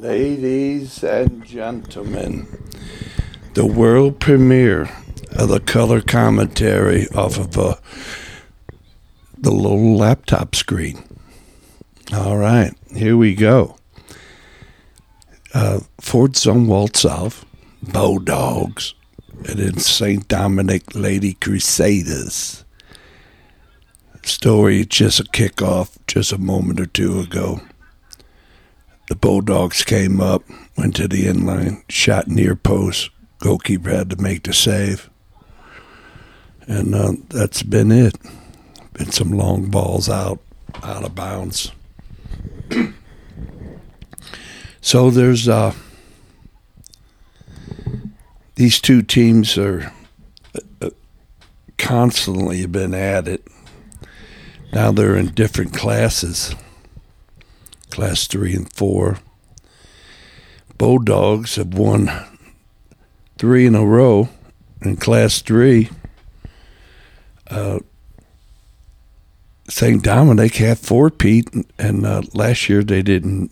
Ladies and gentlemen, the world premiere of the color commentary off of the little laptop screen. All right, here we go. Fort Zumwalt South, Bulldogs, and then St. Dominic Lady Crusaders. Story just a kickoff just a moment or two ago. The Bulldogs came up, went to the end line, shot near post. Goalkeeper had to make the save. And that's been it. Been some long balls out of bounds. So there's these two teams are constantly been at it. Now they're in different classes. Class 3 and 4. Bulldogs have won 3 in a row in Class 3. St. Dominic had 4-peat, and last year they didn't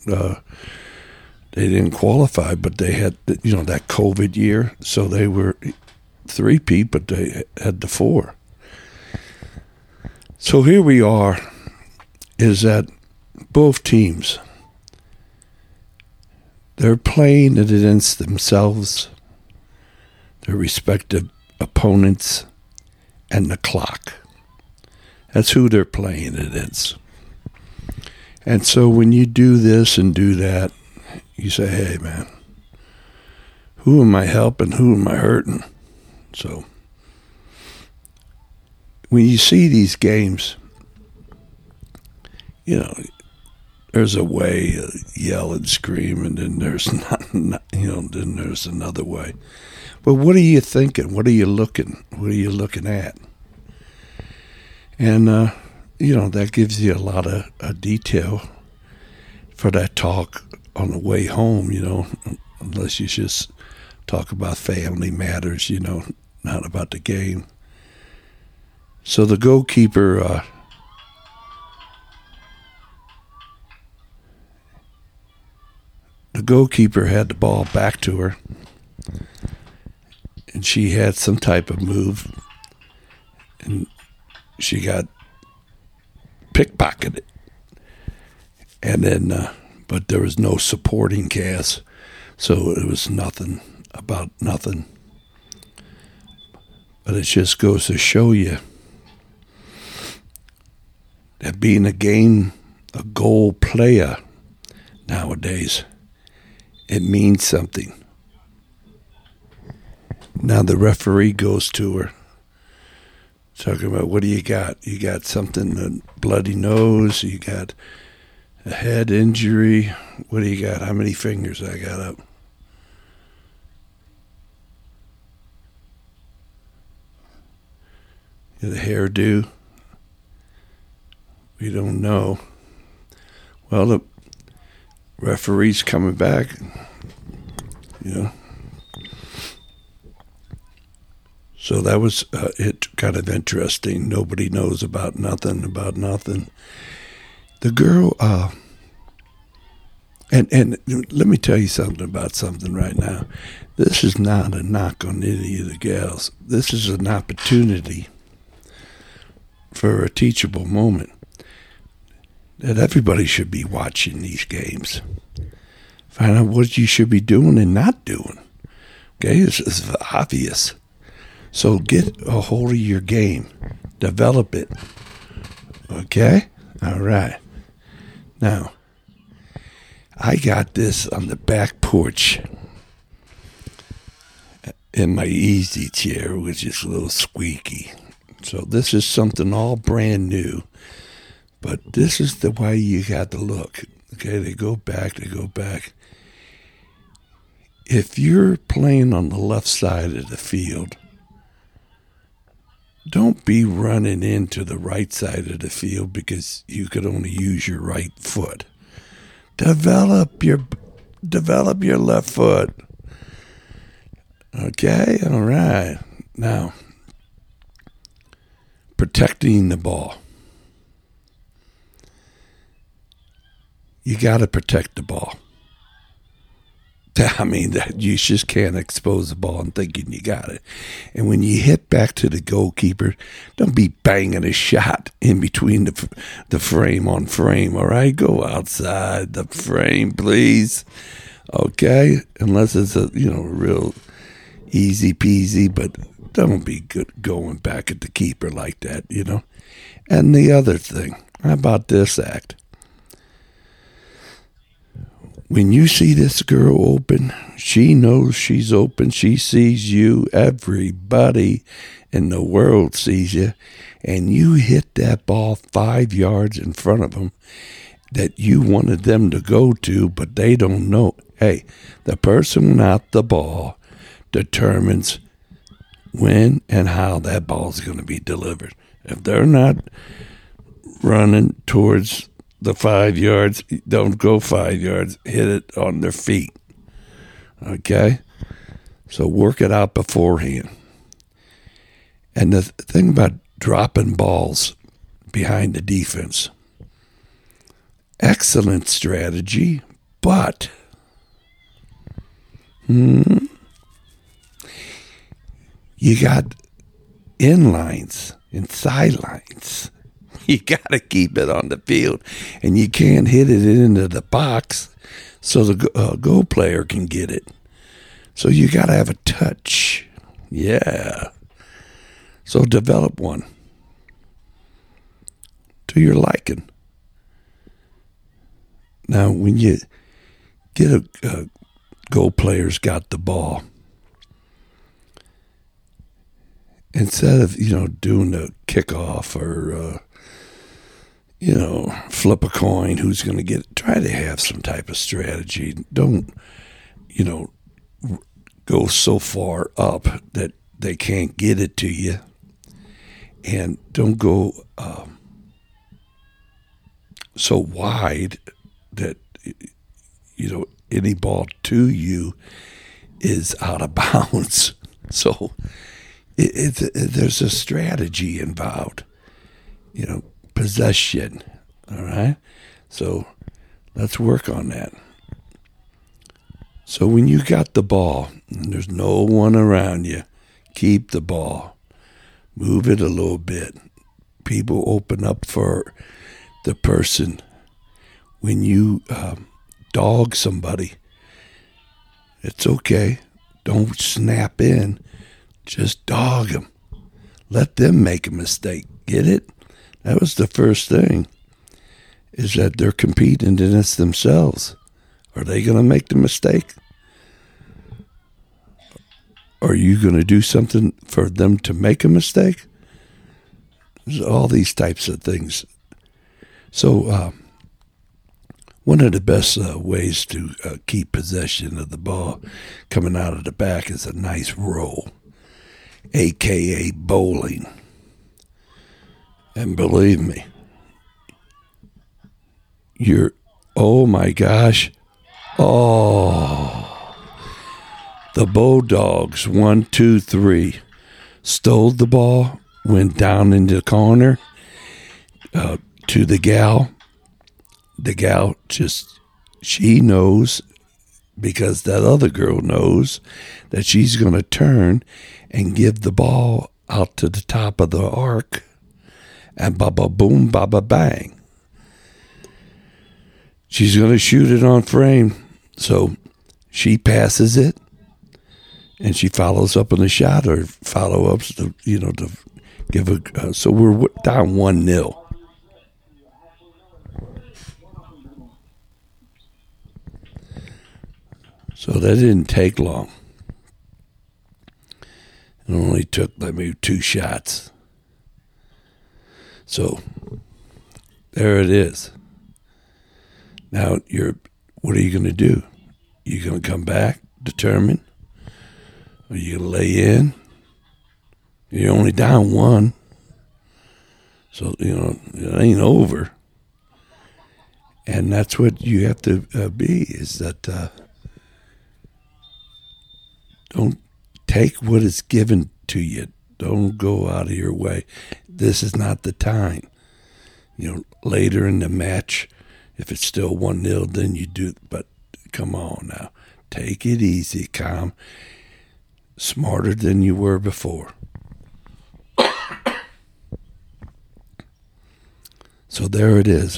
qualify, but they had that COVID year, so they were 3-peat, but they had the 4. So here we are, is that both teams, they're playing it against themselves, their respective opponents, and the clock. That's who they're playing it against. And so when you do this and do that, you say, hey, man, who am I helping? Who am I hurting? So when you see these games, there's a way to yell and scream, and then there's then there's another way. But what are you thinking? What are you looking? What are you looking at? And that gives you a lot of detail for that talk on the way home. Unless you just talk about family matters. Not about the game. So the goalkeeper. The goalkeeper had the ball back to her, and she had some type of move, and she got pickpocketed. And then, but there was no supporting cast, so it was nothing about nothing. But it just goes to show you that being a goal player nowadays, it means something. Now the referee goes to her, talking about, what do you got? You got something, a bloody nose, you got a head injury, what do you got? How many fingers I got up? The hairdo? We don't know. Well, the referee's coming back, So that was it. Kind of interesting. Nobody knows about nothing. The girl, and let me tell you something about something right now. This is not a knock on any of the gals. This is an opportunity for a teachable moment. That everybody should be watching these games. Find out what you should be doing and not doing. Okay, it's obvious. So get a hold of your game. Develop it. Okay? All right. Now, I got this on the back porch in my easy chair, which is a little squeaky. So this is something all brand new. But this is the way you got to look. Okay, they go back. If you're playing on the left side of the field, don't be running into the right side of the field because you could only use your right foot. Develop your left foot. Okay, all right. Now, protecting the ball. You got to protect the ball. I mean, that you just can't expose the ball and thinking you got it. And when you hit back to the goalkeeper, don't be banging a shot in between the frame on frame, all right? Go outside the frame, please, okay? Unless it's a, real easy peasy, but don't be good going back at the keeper like that, And the other thing, how about this act? When you see this girl open, she knows she's open. She sees you. Everybody in the world sees you. And you hit that ball 5 yards in front of them that you wanted them to go to, but they don't know. Hey, the person without the ball determines when and how that ball is going to be delivered. If they're not running towards the 5 yards, don't go 5 yards, hit it on their feet. Okay? So work it out beforehand. And the thing about dropping balls behind the defense, excellent strategy, but you got inlines and sidelines. You got to keep it on the field, and you can't hit it into the box so the goal player can get it. So you got to have a touch. Yeah. So develop one to your liking. Now, when you get a goal player's got the ball, instead of, doing the kickoff or, flip a coin, who's going to get it, try to have some type of strategy. Don't, go so far up that they can't get it to you. And don't go so wide that, any ball to you is out of bounds. So there's a strategy involved, possession, all right? So let's work on that. So when you got the ball and there's no one around you, keep the ball. Move it a little bit. People open up for the person. When you dog somebody, it's okay. Don't snap in. Just dog them. Let them make a mistake. Get it? That was the first thing, is that they're competing against themselves. Are they going to make the mistake? Are you going to do something for them to make a mistake? There's all these types of things. So one of the best ways to keep possession of the ball coming out of the back is a nice roll, a.k.a. bowling. And believe me, oh my gosh, the Bulldogs, 1, 2, 3, stole the ball, went down into the corner to the gal. The gal she knows, because that other girl knows, that she's going to turn and give the ball out to the top of the arc, and baba boom, baba bang. She's going to shoot it on frame. So she passes it, and she follows up on the shot, or follow-ups to give a. So we're down 1-0. So that didn't take long. It only took maybe 2 shots. So there it is. Now what are you going to do? You going to come back determined? Are you going to lay in? You're only down 1. So, it ain't over. And that's what you have to be, is that don't take what is given to you. Don't go out of your way. This is not the time. Later in the match, if it's still 1-0, then you do. But come on now. Take it easy, calm. Smarter than you were before. So there it is.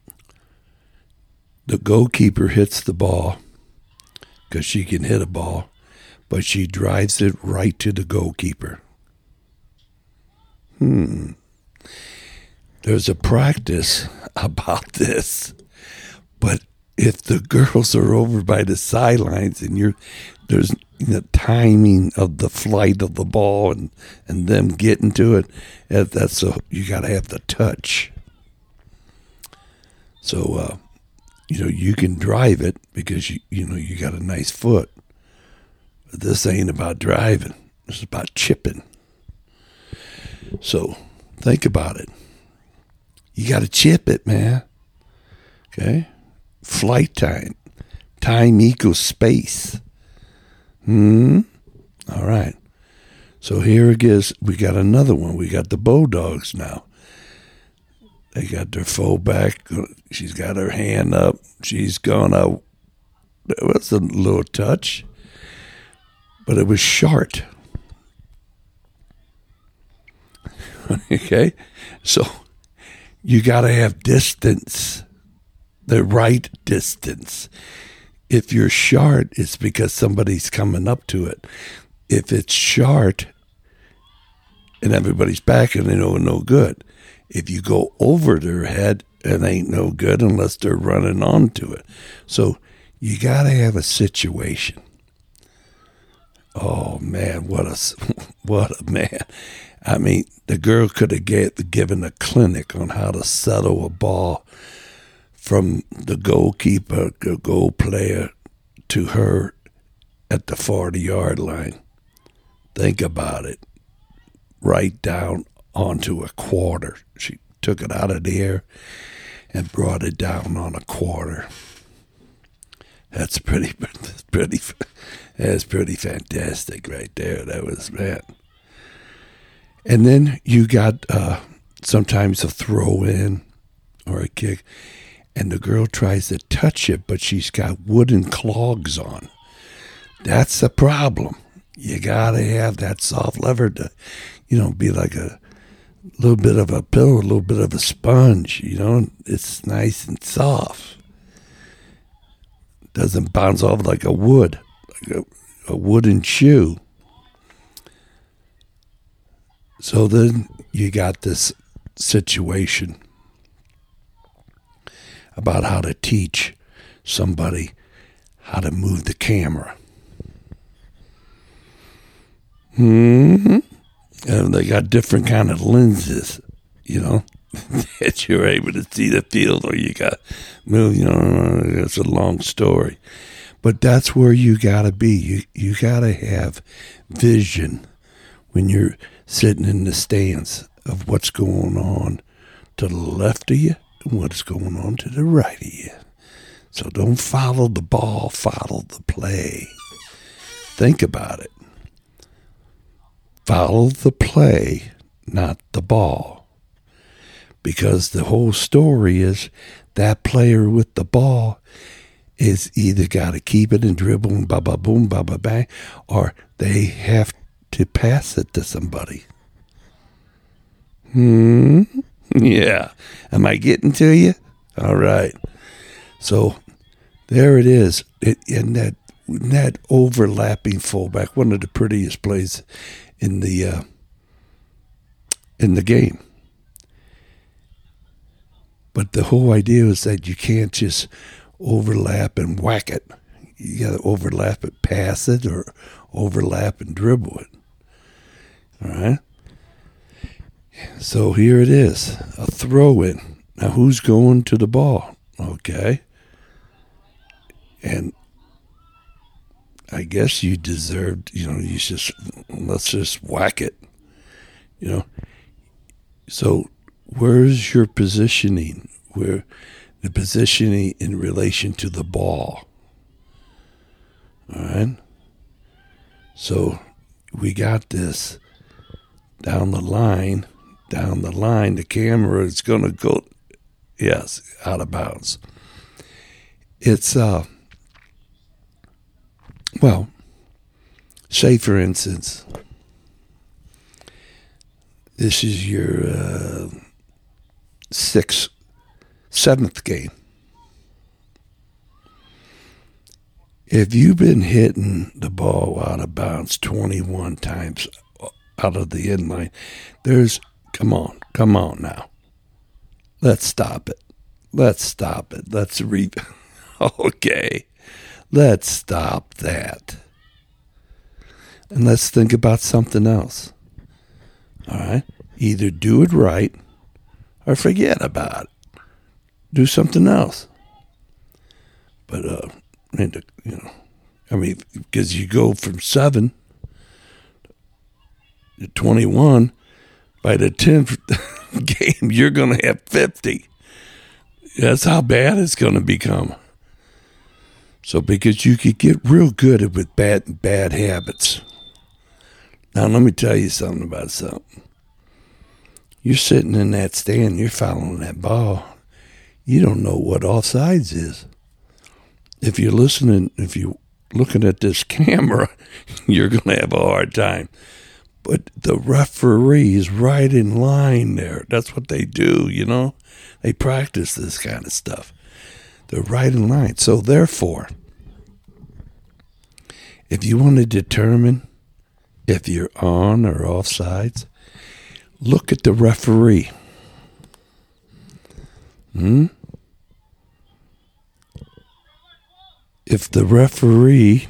The goalkeeper hits the ball because she can hit a ball, but she drives it right to the goalkeeper. There's a practice about this, but if the girls are over by the sidelines and there's the timing of the flight of the ball and them getting to it, you got to have the touch. So you can drive it because you got a nice foot. But this ain't about driving. This is about chipping. So think about it. You got to chip it, man. Okay? Flight time. Time equals space. All right. So here it is. We got another one. We got the Bulldogs now. They got their fullback. She's got her hand up. She's gonna. There was a little touch, but it was short. Okay? So you got to have distance, the right distance. If you're short, it's because somebody's coming up to it. If it's short and everybody's back and they know no good. If you go over their head, it ain't no good unless they're running onto it. So you got to have a situation. Oh, man, what a man. I mean, the girl could have given a clinic on how to settle a ball from the goalkeeper, the goal player, to her at the 40-yard line. Think about it. Right down onto a quarter. She took it out of the air and brought it down on a quarter. That's pretty fantastic right there. That was, man. And then you got sometimes a throw in or a kick, and the girl tries to touch it, but she's got wooden clogs on. That's the problem. You got to have that soft lever to, be like a little bit of a pillow, a little bit of a sponge, It's nice and soft. Doesn't bounce off like a wood, like a wooden shoe. So then you got this situation about how to teach somebody how to move the camera. And they got different kind of lenses, that you're able to see the field, or you got move, it's a long story. But that's where you got to be. You got to have vision when you're sitting in the stands of what's going on to the left of you and what's going on to the right of you. So don't follow the ball, follow the play. Think about it. Follow the play, not the ball. Because the whole story is that player with the ball is either got to keep it and dribble and ba-ba-boom, ba-ba-bang, or they have to pass it to somebody. Yeah. Am I getting to you? All right. So there it is. In that overlapping fullback, one of the prettiest plays in the game. But the whole idea is that you can't just overlap and whack it. You got to overlap it, pass it, or overlap and dribble it. All right? So here it is, a throw-in. Now, who's going to the ball? Okay. And I guess you deserved, let's just whack it. So where's your positioning? Where the positioning in relation to the ball. All right? So we got this down the line, the camera is going to go, yes, out of bounds. It's Well, say for instance, this is your seventh game. If you've been hitting the ball out of bounds 21 times out of the end line, come on now. Let's stop it. Okay. Let's stop that. And let's think about something else. All right? Either do it right or forget about it. Do something else. But, because you go from 7 to 21, by the 10th game, you're going to have 50. That's how bad it's going to become. So, because you could get real good with bad habits. Now, let me tell you something about something. You're sitting in that stand, you're following that ball. You don't know what offsides is. If you're looking at this camera, you're going to have a hard time. But the referee is right in line there. That's what they do, They practice this kind of stuff. They're right in line. So therefore, if you want to determine if you're on or offsides, look at the referee. If the referee,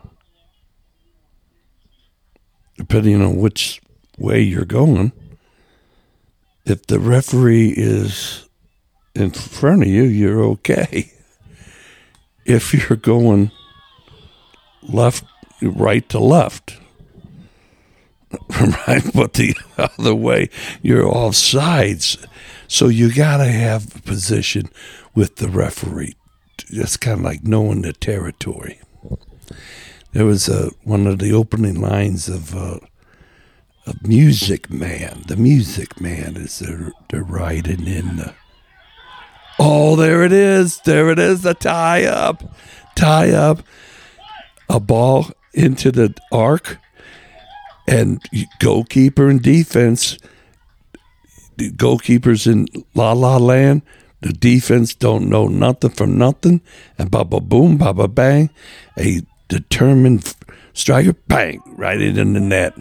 depending on which way you're going, if the referee is in front of you, you're okay. If you're going right to left, right, but the other way, you're off sides. So you got to have a position with the referee. It's kind of like knowing the territory. There was one of the opening lines of Music Man. The Music Man is they're riding in the... Oh, there it is. The tie up. A ball into the arc. And goalkeeper and defense, the goalkeeper's in La La Land. The defense don't know nothing from nothing. And baba boom, baba bang, a determined striker, bang, right into the net.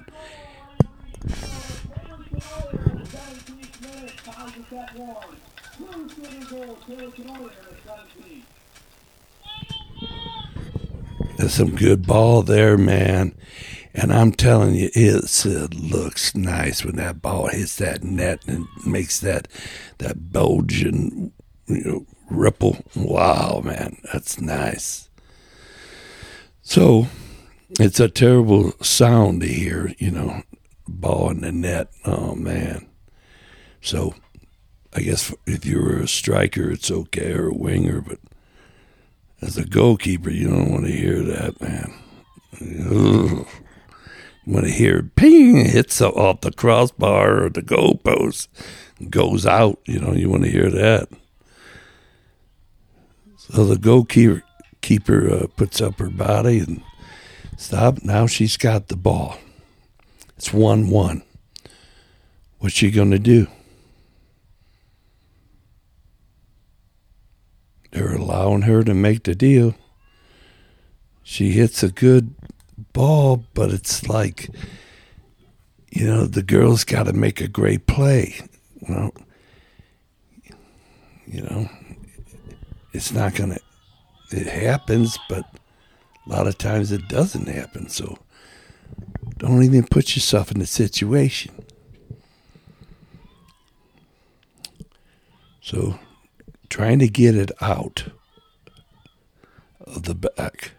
There's some good ball there, man. And I'm telling you, it looks nice when that ball hits that net and makes that Belgian ripple. Wow, man, that's nice. So it's a terrible sound to hear, ball in the net. Oh, man. So I guess if you're a striker, it's okay, or a winger. But as a goalkeeper, you don't want to hear that, man. Ugh. You want to hear ping, hits off the crossbar or the goalpost, goes out. You want to hear that. So the goalkeeper puts up her body and stop. Now she's got the ball. It's 1-1. What's she going to do? They're allowing her to make the deal. She hits a good ball, but it's like, the girl's got to make a great play. Well, it's not going to, it happens, but a lot of times it doesn't happen. So don't even put yourself in the situation. So trying to get it out of the back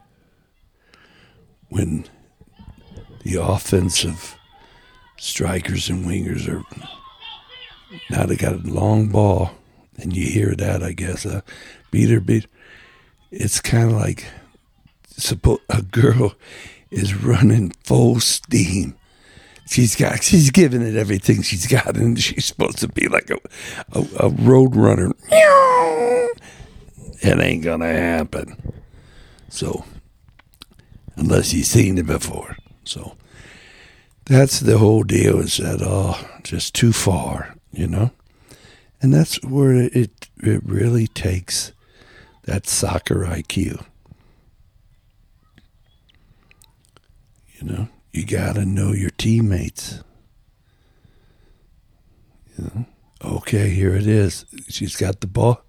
when the offensive strikers and wingers are, now they got a long ball, and you hear that, I guess, beat. It's kind of like a girl is running full steam. She's giving it everything she's got, and she's supposed to be like a road runner. It ain't gonna happen. So unless you've seen it before. So that's the whole deal, is that, just too far, And that's where it really takes that soccer IQ. You got to know your teammates. Okay, here it is. She's got the ball.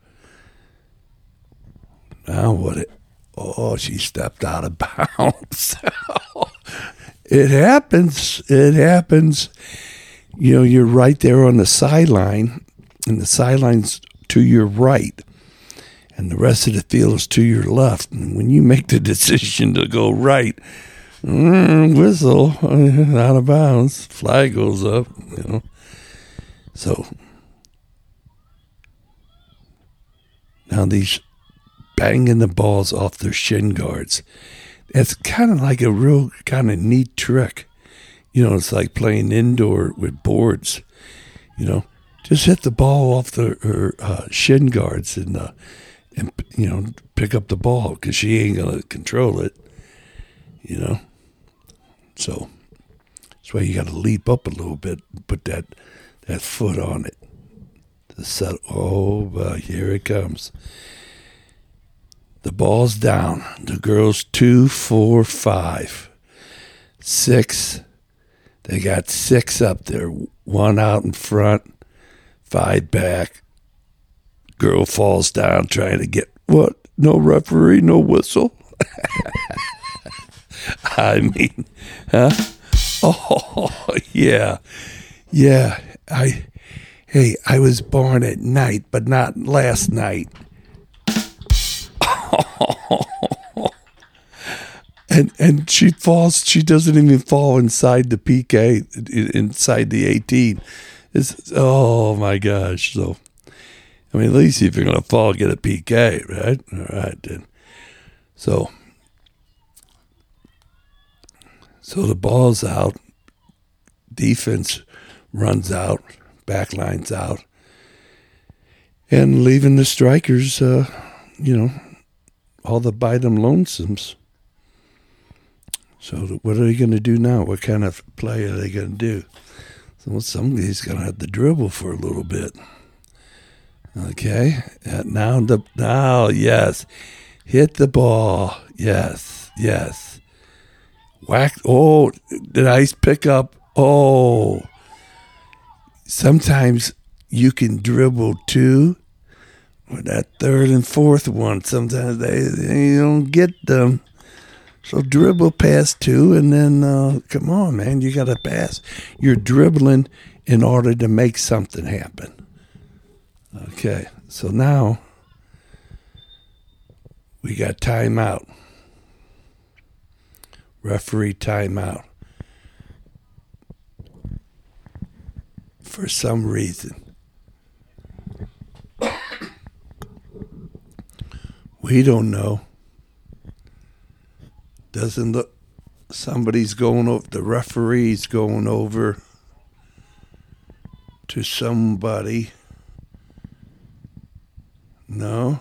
Now what? She stepped out of bounds. It happens. It happens. You're right there on the sideline, and the sideline's to your right, and the rest of the field is to your left. And when you make the decision to go right, whistle, out of bounds, flag goes up, So now these banging the balls off their shin guards, it's kind of like a real kind of neat trick. It's like playing indoor with boards. Just hit the ball off her shin guards and pick up the ball, because she ain't gonna control it. So that's why you got to leap up a little bit, put that foot on it. Here it comes. The ball's down. The girls 2, 4, 5, 6. They got 6 up there. 1 out in front, 5 back. Girl falls down trying to get what? No referee, no whistle. I mean, huh? Oh yeah. I was born at night, but not last night. And she falls. She doesn't even fall inside the PK, inside the 18. Oh my gosh! So, at least if you're gonna fall, get a PK, right? All right then. So the ball's out. Defense runs out. Back line's out. And leaving the strikers, all the bite 'em lonesomes. So what are they going to do now? What kind of play are they going to do? So somebody's going to have to dribble for a little bit. Okay. Now, yes. Hit the ball. Yes. Whack. Oh, the nice pickup. Oh. Sometimes you can dribble 2. Or that 3rd and 4th one. Sometimes they don't get them. So dribble past 2, and then, come on, man, you got to pass. You're dribbling in order to make something happen. Okay, so now we got timeout. Referee timeout. For some reason. We don't know. Doesn't look, somebody's going over, the referee's going over to somebody. No,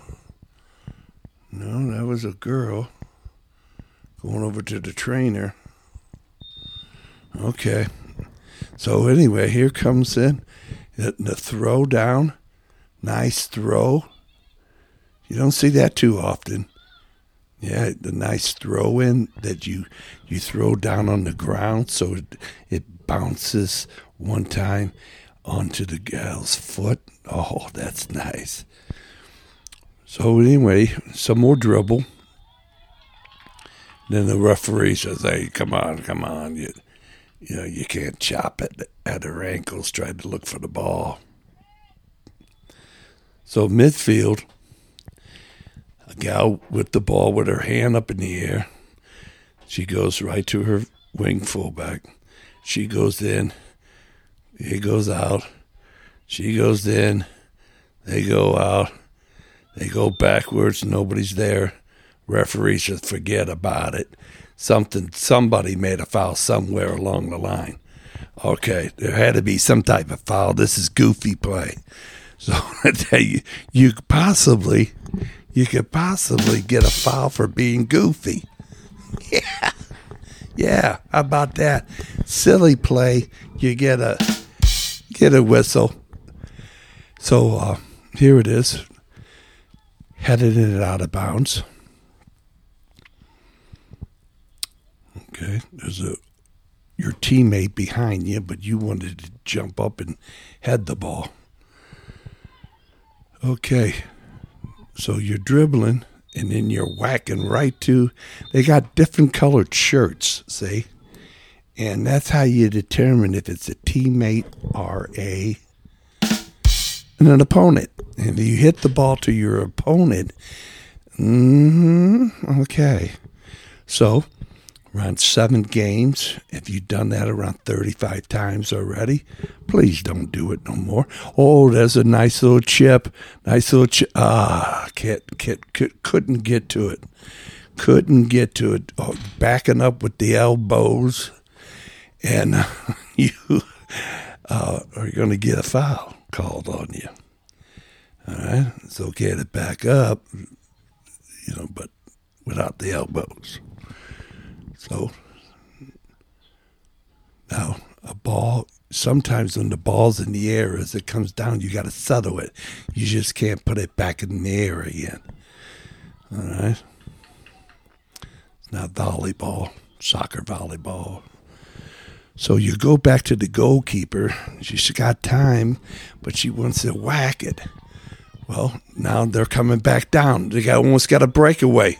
that was a girl going over to the trainer. Okay. So anyway, here comes in the throw down. Nice throw. You don't see that too often. Yeah, the nice throw in that you throw down on the ground so it bounces one time onto the gal's foot. Oh, that's nice. So anyway, some more dribble. Then the referee says, "Hey, come on, you can't chop it at her ankles. Try to look for the ball." So midfield. A gal with the ball with her hand up in the air. She goes right to her wing fullback. She goes in. He goes out. She goes in. They go out. They go backwards. Nobody's there. Referee says, forget about it. Somebody made a foul somewhere along the line. Okay, there had to be some type of foul. This is goofy play. So I tell you, you could possibly get a foul for being goofy. Yeah. Yeah, how about that? Silly play. You get a whistle. So here it is. Headed it out of bounds. Okay, there's your teammate behind you, but you wanted to jump up and head the ball. Okay, so you're dribbling, and then you're whacking right to. They got different colored shirts, see, and that's how you determine if it's a teammate or an opponent. And if you hit the ball to your opponent, okay, so. Around 7 games. If you've done that around 35 times already, please don't do it no more. Oh, there's a nice little chip. Couldn't get to it. Oh, backing up with the elbows, and you are going to get a foul called on you. All right, it's okay to back up, but without the elbows. So now a ball, sometimes when the ball's in the air, as it comes down, you got to settle it. You just can't put it back in the air again. All right? It's not volleyball, soccer volleyball. So you go back to the goalkeeper. She's got time, but she wants to whack it. Well, now they're coming back down. They almost got a breakaway.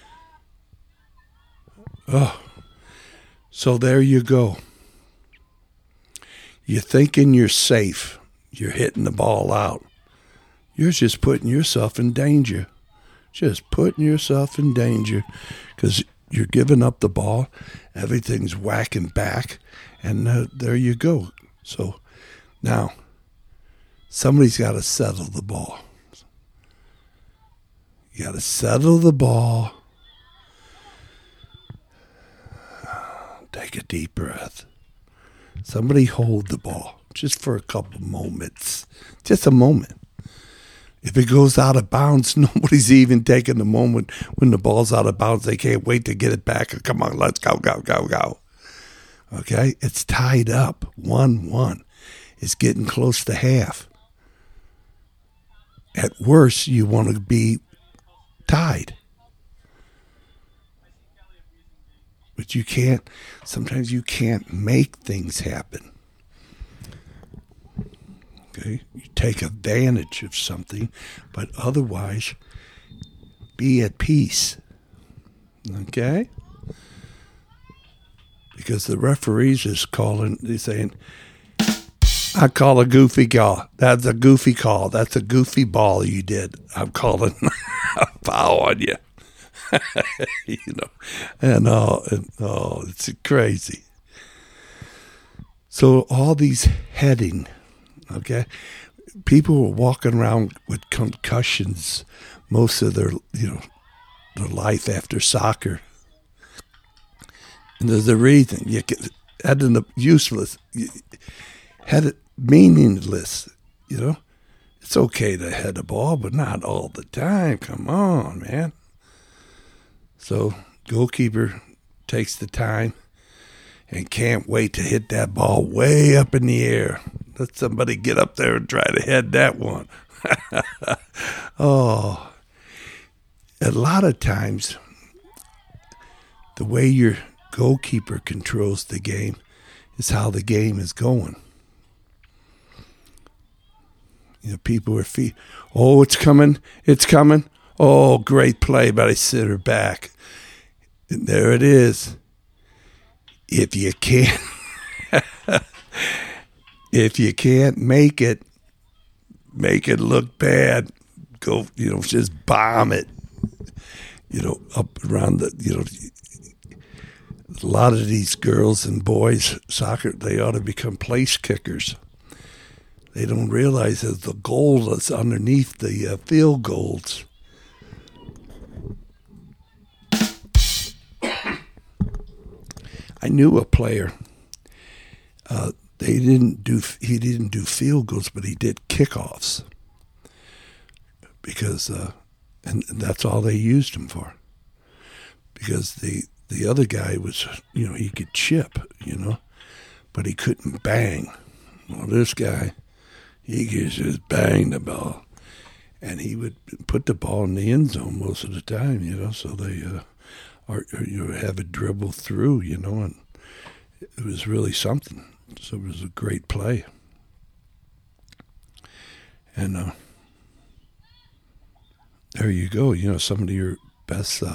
Oh, so there you go. You're thinking you're safe. You're hitting the ball out. You're just putting yourself in danger. Just putting yourself in danger because you're giving up the ball. Everything's whacking back, and there you go. So now somebody's got to settle the ball. You got to settle the ball. Take a deep breath. Somebody hold the ball just for a couple moments. Just a moment. If it goes out of bounds, nobody's even taking the moment when the ball's out of bounds. They can't wait to get it back. Come on, let's go. Okay? It's tied up. 1-1. It's getting close to half. At worst, you want to be tied. But sometimes you can't make things happen. Okay? You take advantage of something, but otherwise, be at peace. Okay? Because the referees is they're saying, I call a goofy call. That's a goofy call. That's a goofy ball you did. I'm calling a foul on you. It's crazy. So all these heading, okay, people were walking around with concussions most of their life after soccer, and there's a reason. You had it useless, had it meaningless. It's okay to head the ball, but not all the time. Come on, man. So goalkeeper takes the time and can't wait to hit that ball way up in the air. Let somebody get up there and try to head that one. Oh, a lot of times the way your goalkeeper controls the game is how the game is going. People are oh, it's coming. Oh, great play, but I sit her back. And there it is. If you can't make it look bad, go, just bomb it. Up around a lot of these girls and boys soccer, they ought to become place kickers. They don't realize that the goal that's underneath the field goals. I knew a player. He didn't do field goals, but he did kickoffs because and that's all they used him for. Because they The other guy was, he could chip, but he couldn't bang. Well, this guy, he could just bang the ball. And he would put the ball in the end zone most of the time, so they have it dribble through, and it was really something. So it was a great play. And there you go. Some of your best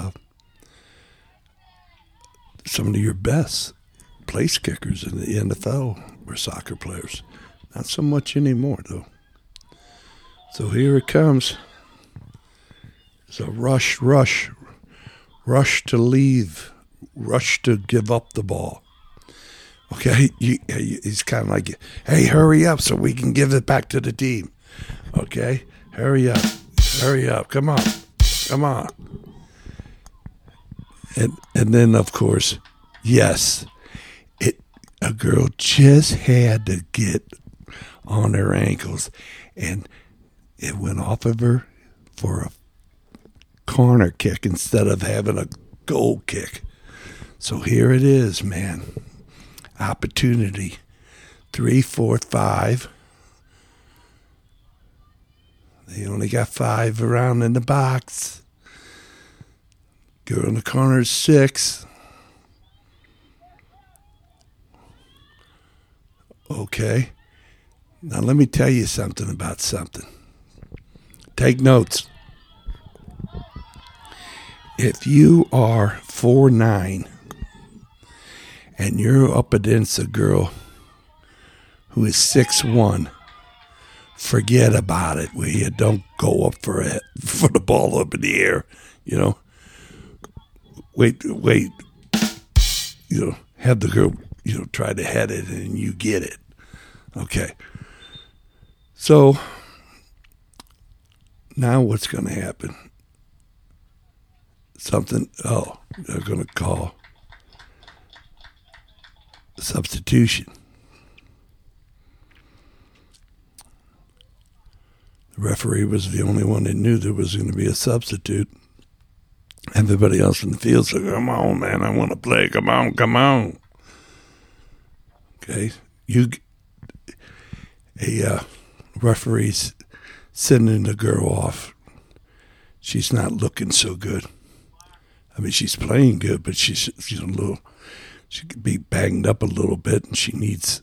place kickers in the NFL were soccer players. Not so much anymore, though. So here it comes. It's a rush to leave, rush to give up the ball. Okay, he's kind of like, hey, hurry up so we can give it back to the team. Okay, hurry up, come on. And then, of course, yes, a girl just had to get on her ankles, and it went off of her for a corner kick instead of having a goal kick. So here it is, man. Opportunity. 3, 4, 5. They only got 5 around in the box. Girl in the corner is 6. Okay. Now let me tell you something about something. Take notes. If you are 4'9", and you're up against a girl who is 6'1", forget about it. Where you don't go up for the ball up in the air. Wait. Have the girl try to head it and you get it. Okay. So now what's going to happen? They're going to call substitution. The referee was the only one that knew there was going to be a substitute. Everybody else in the field said, come on, man, I want to play. Come on. Okay. Referee's sending the girl off. She's not looking so good. I mean, she's playing good, but she's she could be banged up a little bit, and she needs,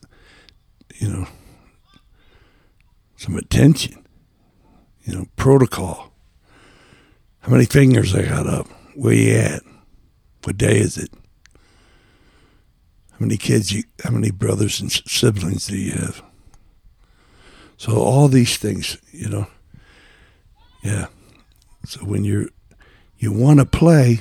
some attention, protocol. How many fingers I got up? Where you at? What day is it? How many brothers and siblings do you have? So all these things, yeah. So when you want to play,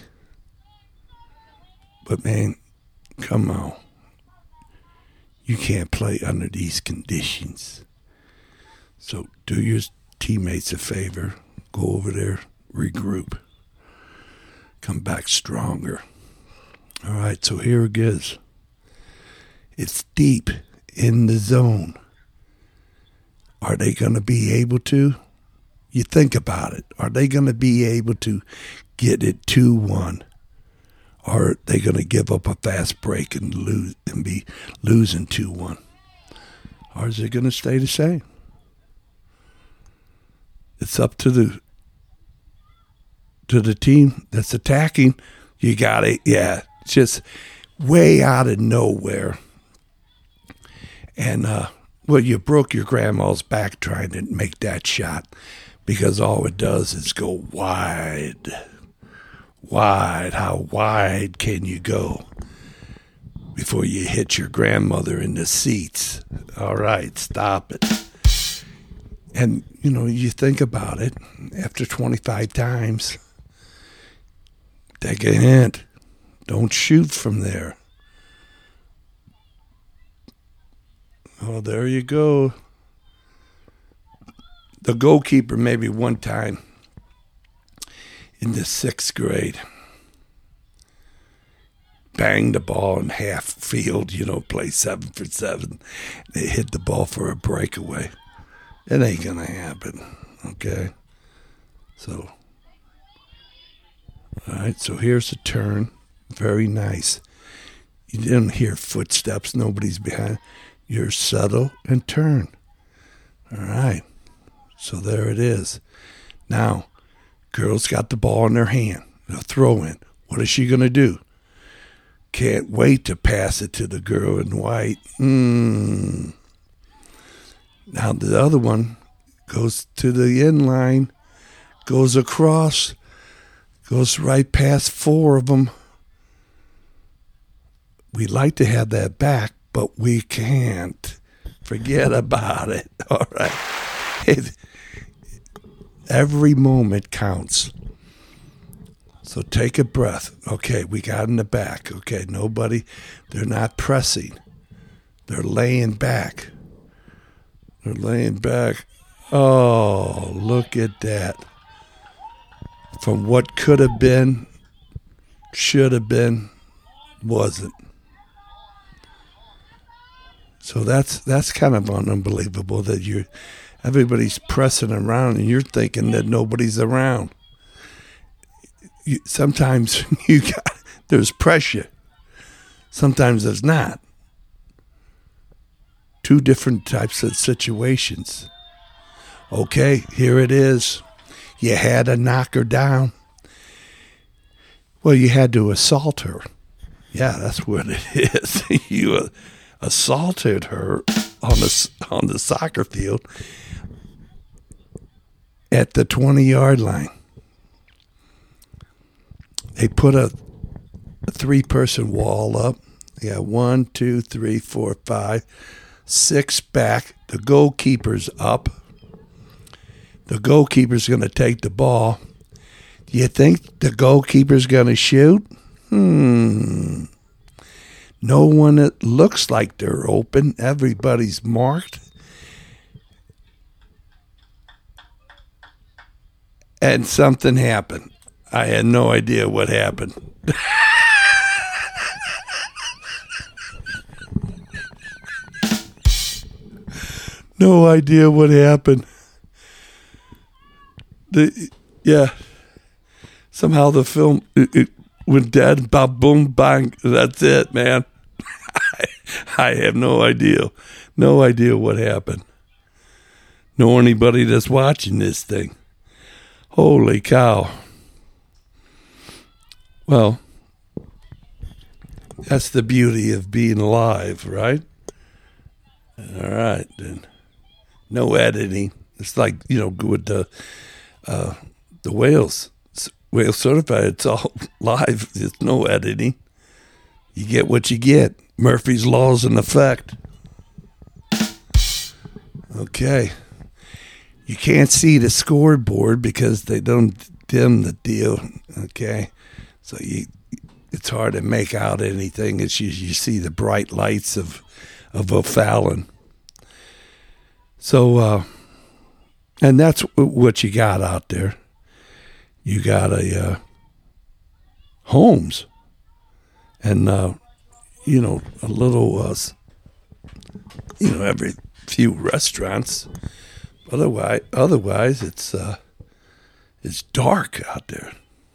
but man, come on. You can't play under these conditions. So do your teammates a favor. Go over there, regroup. Come back stronger. All right, so here it is. It's deep in the zone. Are they going to be able to? You think about it. Are they going to be able to get it 2-1? Or are they going to give up a fast break and lose and be losing 2-1? Or is it going to stay the same? It's up to the team that's attacking. You got it. Yeah, just way out of nowhere. And, you broke your grandma's back trying to make that shot because all it does is go wide. Wide. How wide can you go before you hit your grandmother in the seats? All right, stop it. And, you think about it. After 25 times, take a hint. Don't shoot from there. Oh, there you go. The goalkeeper maybe one time in the 6th grade banged the ball in half field, play 7 for 7. They hit the ball for a breakaway. It ain't going to happen, okay? So, all right, so here's the turn. very nice. You didn't hear footsteps. Nobody's behind. You're subtle and turn. All right. So there it is. Now, girl's got the ball in her hand. The throw in. What is she going to do? Can't wait to pass it to the girl in white. Now the other one goes to the end line, goes across, goes right past four of them. We'd like to have that back, but we can't. Forget about it. All right. Every moment counts. So take a breath. Okay, we got in the back. Okay, nobody, they're not pressing. They're laying back. They're laying back. Oh, look at that. From what could have been, should have been, wasn't. So that's kind of unbelievable that everybody's pressing around and you're thinking that nobody's around. Sometimes there's pressure. Sometimes there's not. Two different types of situations. Okay, here it is. You had to knock her down. Well, you had to assault her. Yeah, that's what it is. You assaulted her on the soccer field at the 20-yard line. They put a 3-person wall up. They got 1, 2, 3, 4, 5, 6 back. The goalkeeper's up. The goalkeeper's going to take the ball. Do you think the goalkeeper's going to shoot? No one that looks like they're open. Everybody's marked. And something happened. I had no idea what happened. No idea what happened. Somehow the film it went dead. Bop, boom, bang. That's it, man. I have no idea. No idea what happened. Nor anybody that's watching this thing. Holy cow. Well, that's the beauty of being alive, right? All right, then. No editing. It's like, with the Whales Certified. It's all live. It's no editing. You get what you get. Murphy's Law's in effect. Okay. You can't see the scoreboard because they don't dim the deal. Okay. So it's hard to make out anything. It's you see the bright lights of O'Fallon. So, and that's what you got out there. You got a Holmes, and a little, every few restaurants. Otherwise, it's dark out there.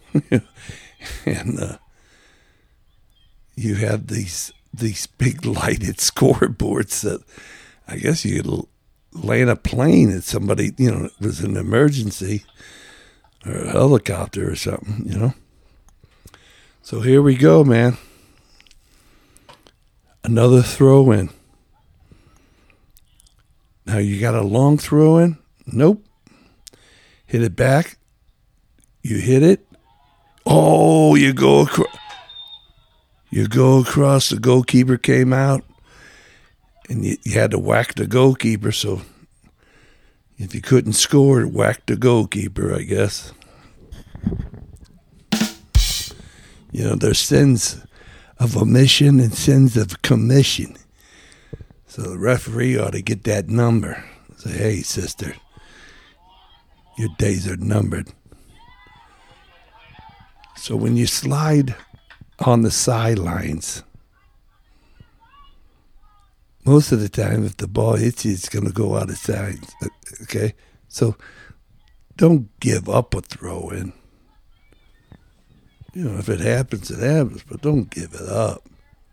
And you have these big lighted scoreboards that I guess you could land a plane at somebody, it was an emergency or a helicopter or something, So here we go, man. Another throw in. Now you got a long throw in? Nope. Hit it back. You hit it. Oh, you go across. The goalkeeper came out, and you had to whack the goalkeeper. So if you couldn't score, whack the goalkeeper, I guess. There's sins of omission and sins of commission. So the referee ought to get that number. Say, hey, sister, your days are numbered. So when you slide on the sidelines, most of the time, if the ball hits you, it's going to go out of sides. Okay? So don't give up a throw in. If it happens, it happens, but don't give it up.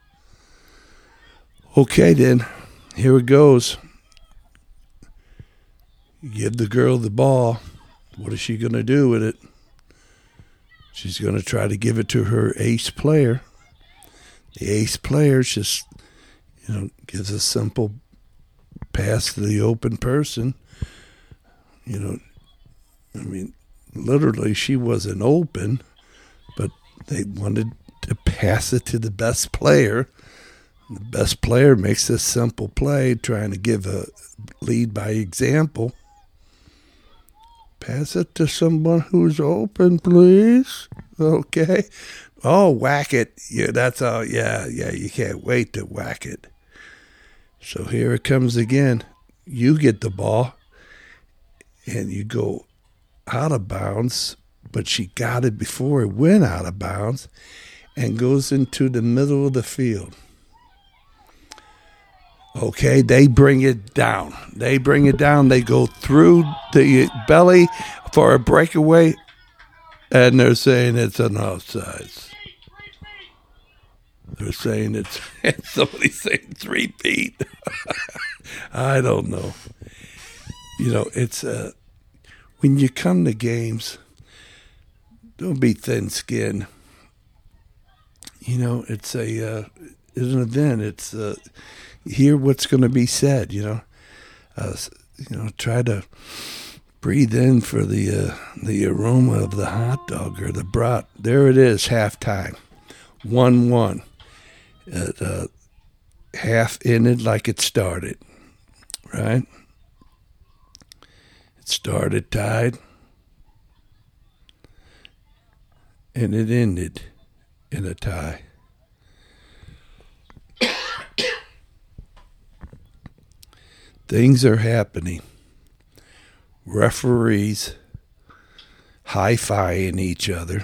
Okay, then, here it goes. You give the girl the ball. What is she going to do with it? She's going to try to give it to her ace player. The ace player just, gives a simple pass to the open person. Literally, she wasn't open, but they wanted to pass it to the best player. The best player makes this simple play, trying to give a lead by example. Pass it to someone who's open, please. Okay. Oh, whack it. Yeah, that's all. Yeah, you can't wait to whack it. So here it comes again. You get the ball, and you go out of bounds, but she got it before it went out of bounds and goes into the middle of the field. Okay, they bring it down. They go through the belly for a breakaway, and they're saying it's an offsides. They're saying somebody's saying 3 feet. I don't know. It's when you come to games, don't be thin-skinned. It's an event. It's hear what's going to be said. Try to breathe in for the aroma of the hot dog or the brat. There it is, halftime, 1-1. Half ended like it started, right? It started tied, and it ended in a tie. Things are happening. Referees high-fiving each other.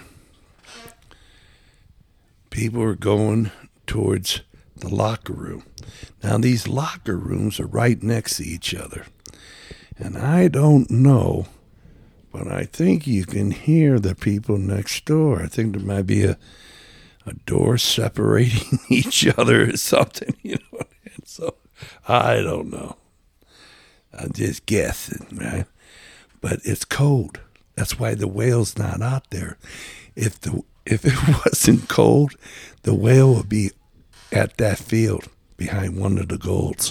People are going towards the locker room. Now, these locker rooms are right next to each other. And I don't know, but I think you can hear the people next door. I think there might be a door separating each other or something, And so, I don't know. I'm just guessing, right? But it's cold. That's why the whale's not out there. If it wasn't cold, the whale would be at that field behind one of the goals.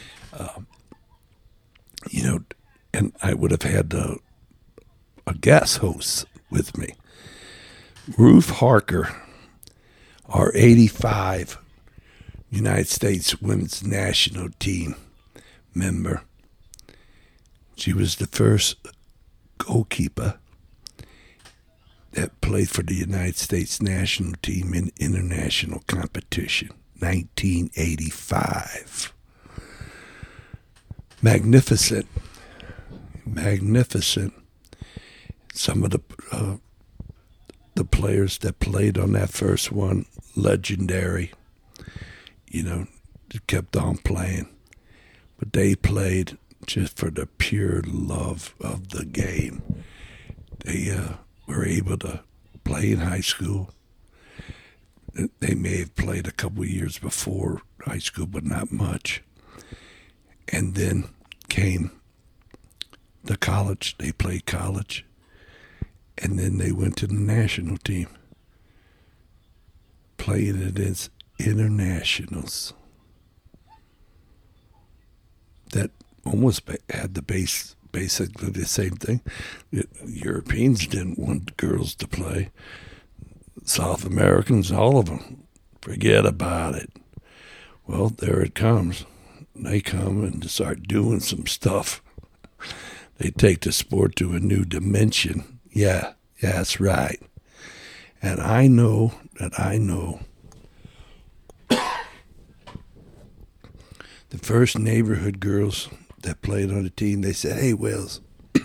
And I would have had a guest host with me. Ruth Harker, our 85 United States Women's National Team member. She was the first goalkeeper that played for the United States national team in international competition, 1985. Magnificent. Some of the players that played on that first one, legendary, kept on playing. But they played just for the pure love of the game. They were able to play in high school. They may have played a couple of years before high school, but not much. And then came the college. They played college. And then they went to the national team, playing against internationals that almost had basically the same thing. Europeans didn't want girls to play. South Americans, all of them, forget about it. Well, there it comes. They come and start doing some stuff. They take the sport to a new dimension. Yeah, that's right. And I know the first neighborhood girls that played on the team, they said, "Hey, Wells,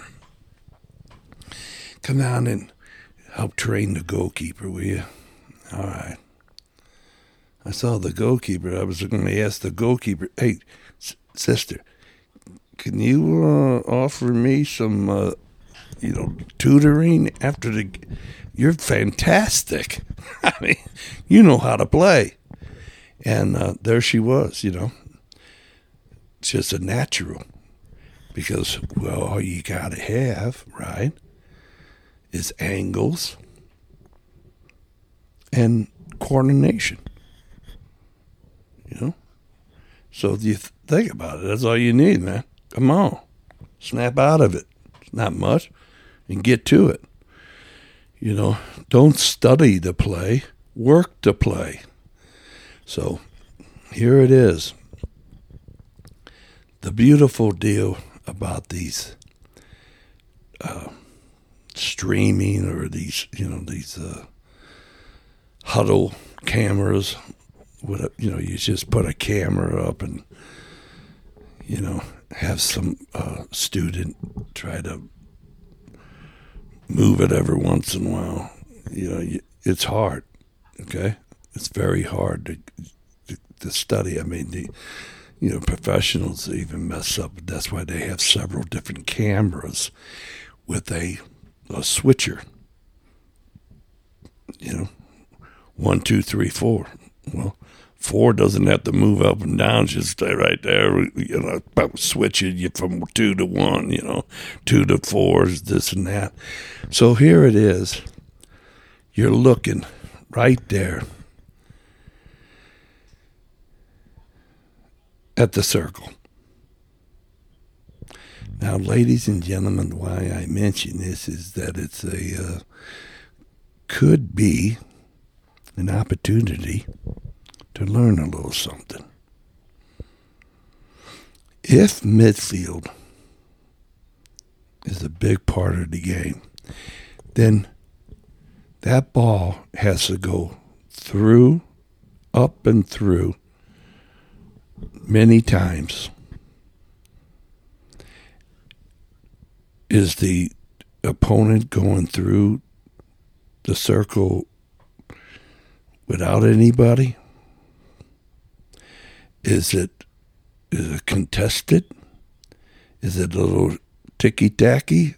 come down and help train the goalkeeper, will you?" All right. I saw the goalkeeper. I was going to ask the goalkeeper, "Hey, sister, can you offer me some, tutoring after the? You're fantastic." I mean, you know how to play. And there she was, just a natural. Because, well, all you got to have, right, is angles and coordination. So if you think about it, that's all you need, man. Come on. Snap out of it. It's not much. And get to it. Don't study to play. Work to play. So here it is. The beautiful deal about these streaming or these huddle cameras. You just put a camera up and, have some student try to move it every once in a while. It's hard, okay? It's very hard to study. I mean, professionals even mess up. That's why they have several different cameras with a switcher. 1, 2, 3, 4. Well, 4 doesn't have to move up and down; just stay right there. Switching you from 2 to 1. 2 to 4 is this and that. So here it is. You're looking right there at the circle. Now, ladies and gentlemen, why I mention this is that it's could be an opportunity to learn a little something. If midfield is a big part of the game, then that ball has to go through, up and through many times. Is the opponent going through the circle without anybody? Is it contested? Is it a little ticky-tacky?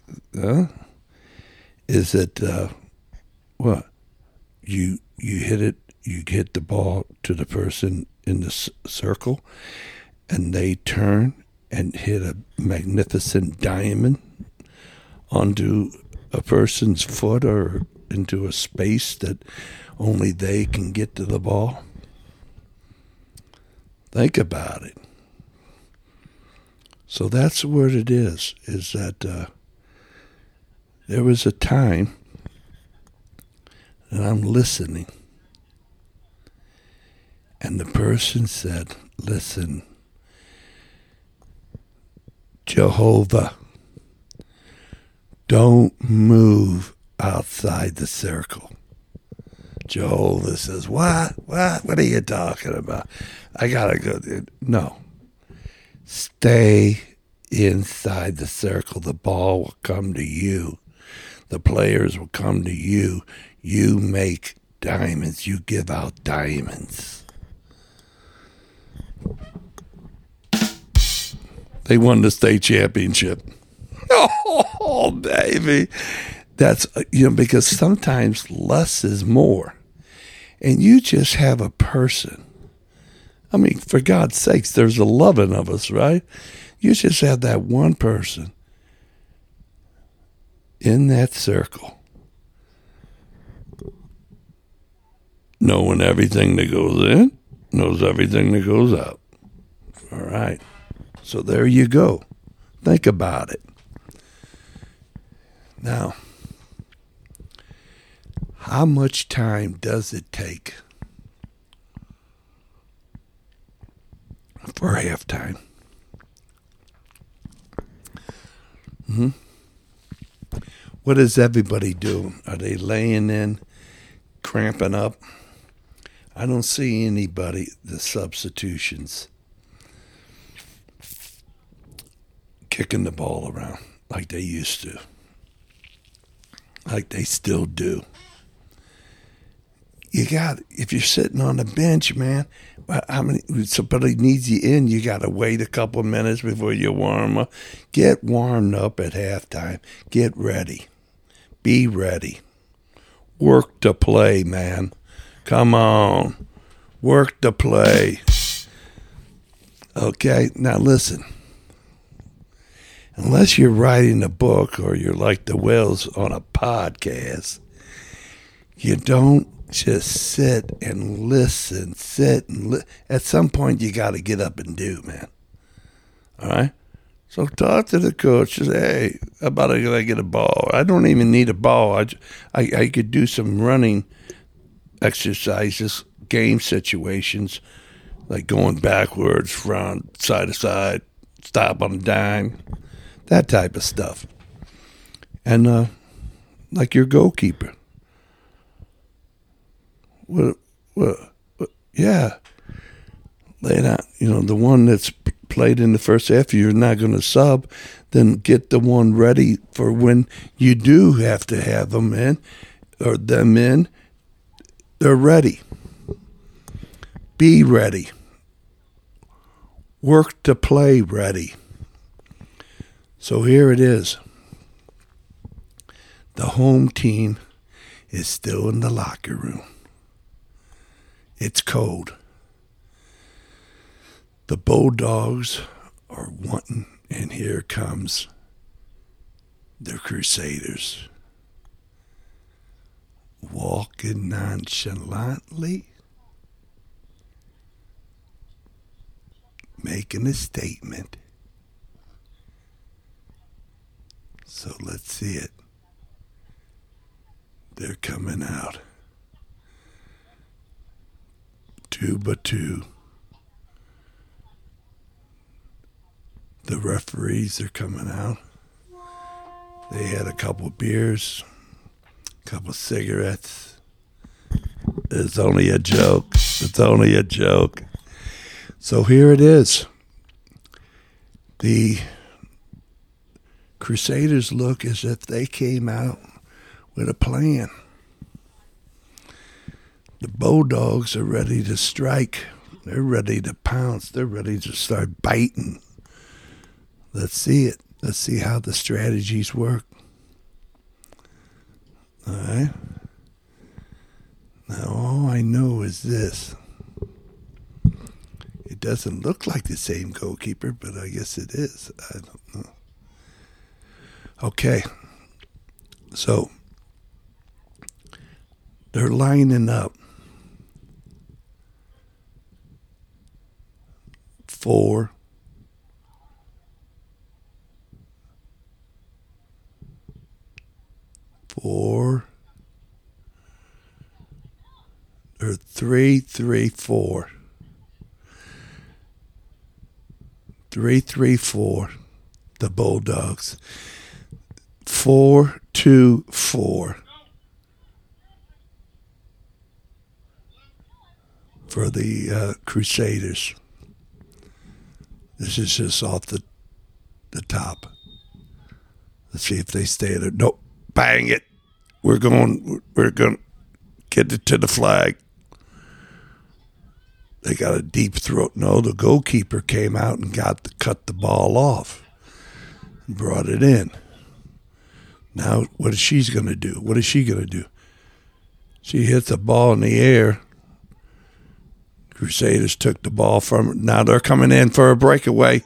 Is it what? You hit it, you hit the ball to the person in the circle, and they turn and hit a magnificent diamond onto a person's foot or into a space that only they can get to the ball. Think about it. So that's what it is that there was a time that I'm listening, and the person said, listen, Jehovah, don't move outside the circle. Jehovah says, what are you talking about? I gotta go. No. Stay inside the circle. The ball will come to you. The players will come to you. You make diamonds. You give out diamonds. They won the state championship. Oh, baby. That's, because sometimes less is more. And you just have a person. I mean, for God's sakes, there's 11 of us, right? You just have that one person in that circle, knowing everything that goes in, knows everything that goes out. All right. So there you go. Think about it. Now, how much time does it take for halftime? What is everybody doing? Are they laying in, cramping up? I don't see anybody, the substitutions, kicking the ball around like they used to, like they still do. If you're sitting on the bench, man, somebody needs you in, you got to wait a couple of minutes before you warm up. Get warmed up at halftime. Get ready. Be ready. Work to play, man. Come on. Work the play. Okay, now listen. Unless you're writing a book or you're like the Wills on a podcast, you don't just sit and listen, At some point, you got to get up and do, man. All right? So talk to the coach. Say, hey, how about I get a ball? I don't even need a ball. I could do some running exercises, game situations, like going backwards, front, side to side, stop on a dime, that type of stuff. And like your goalkeeper. Well, yeah. Lay it out. The one that's played in the first half, you're not going to sub, then get the one ready for when you do have to have them in, or them in. They're ready. Be ready. Work to play ready. So here it is. The home team is still in the locker room. It's cold. The Bulldogs are wanting, and here comes the Crusaders. Walking nonchalantly, making a statement. So let's see it. They're coming out. 2-2. The referees are coming out. They had a couple beers, a couple cigarettes. It's only a joke. It's only a joke. So here it is. The Crusaders look as if they came out with a plan. The Bulldogs are ready to strike. They're ready to pounce. They're ready to start biting. Let's see it. Let's see how the strategies work. All right. Now, all I know is this. It doesn't look like the same goalkeeper, but I guess it is. I don't know. Okay. So, they're lining up. 4. 4. Or 3-3-4. 3-3-4. The Bulldogs. 4-2-4. For the Crusaders. This is just off the top. Let's see if they stay there. Nope. Bang it. We're going to get it to the flag. They got a deep throat. No, the goalkeeper came out and cut the ball off and brought it in. Now, what is she going to do? What is she going to do? She hits the ball in the air. Crusaders took the ball from her. Now they're coming in for a breakaway.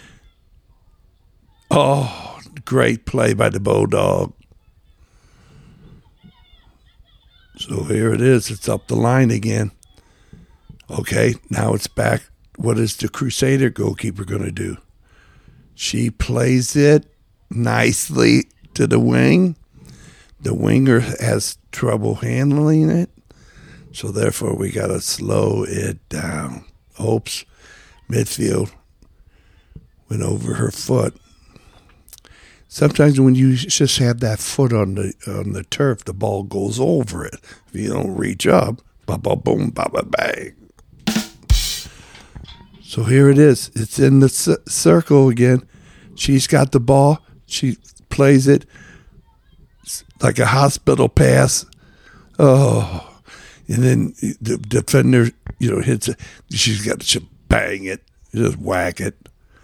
Oh, great play by the Bulldog. So here it is. It's up the line again. Okay, now it's back. What is the Crusader goalkeeper going to do? She plays it nicely to the wing. The winger has trouble handling it. So therefore, we got to slow it down. Oops, midfield went over her foot. Sometimes when you just have that foot on the turf, the ball goes over it. If you don't reach up, ba ba boom, ba ba bang. So here it is. It's in the circle again. She's got the ball. She plays it like a hospital pass. Oh. And then the defender, hits it. She's got to bang it, just whack it.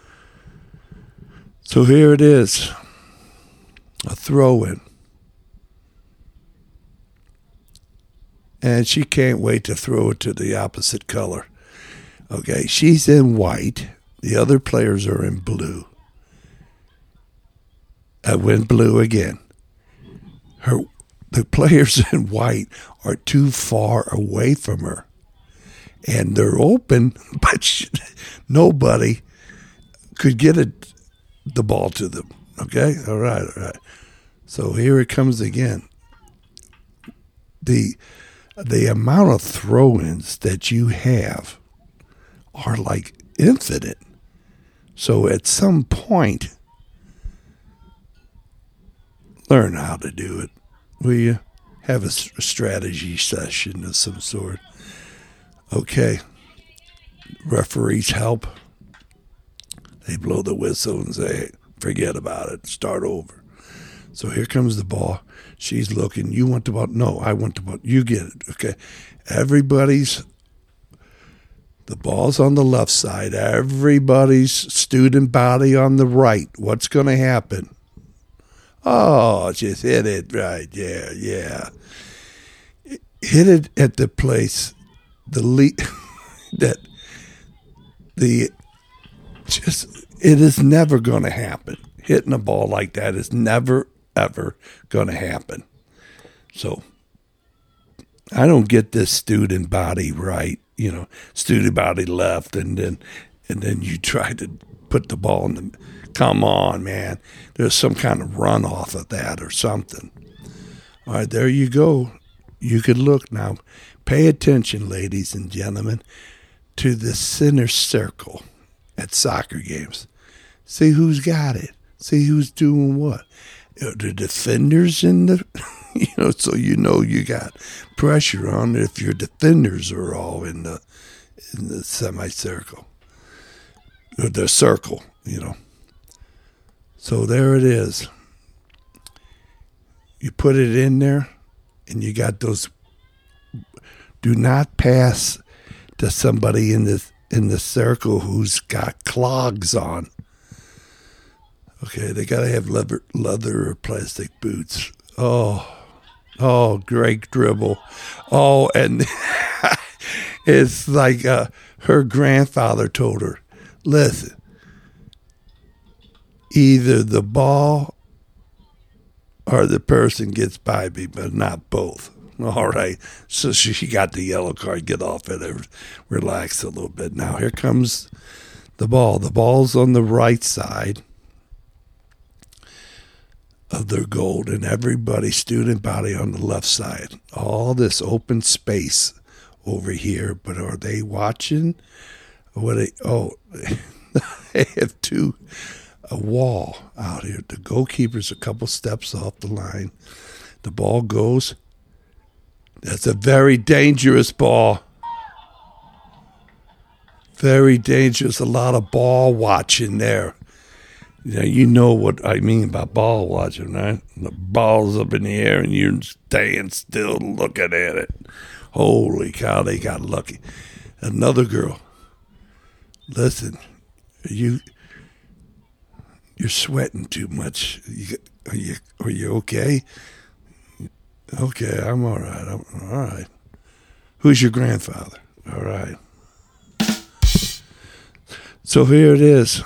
So here it is, a throw-in. and she can't wait to throw it to the opposite color. Okay, she's in white. The other players are in blue. I went blue again. The players in white are too far away from her. And they're open, but nobody could get the ball to them. Okay? All right. So here it comes again. The amount of throw-ins that you have are like infinite. So at some point, learn how to do it. Will you have a strategy session of some sort? Okay. Referees help. They blow the whistle and say, forget about it. Start over. So here comes the ball. She's looking. You want the ball? No, I want the ball. You get it. Okay. The ball's on the left side. Everybody's student body on the right. What's going to happen? Oh, just hit it right. Yeah. Hit it at the place, it is never going to happen. Hitting a ball like that is never, ever going to happen. So I don't get this student body right, student body left, and then you try to put the ball in the. Come on, man. There's some kind of run off of that or something. All right, there you go. You could look now. Pay attention, ladies and gentlemen, to the center circle at soccer games. See who's got it. See who's doing what. The defenders in the, so you got pressure on if your defenders are all in the semicircle. Or the circle, So there it is. You put it in there, and you got those. Do not pass to somebody in the circle who's got clogs on. Okay, they got to have leather or plastic boots. Oh, great dribble. Oh, and it's like her grandfather told her, listen, either the ball or the person gets by me, but not both. All right. So she got the yellow card. Get off it and relax a little bit. Now here comes the ball. The ball's on the right side of their goal, and everybody's student body on the left side. All this open space over here. But are they watching? They have a wall out here. The goalkeeper's a couple steps off the line. The ball goes. That's a very dangerous ball. Very dangerous. A lot of ball watching there. You know what I mean by ball watching, right? The ball's up in the air and you're staying still looking at it. Holy cow, they got lucky. Another girl. Listen, you're sweating too much. Are you okay? Okay, I'm all right. I'm all right. Who's your grandfather? All right. So here it is.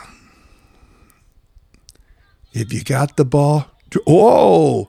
If you got the ball, oh,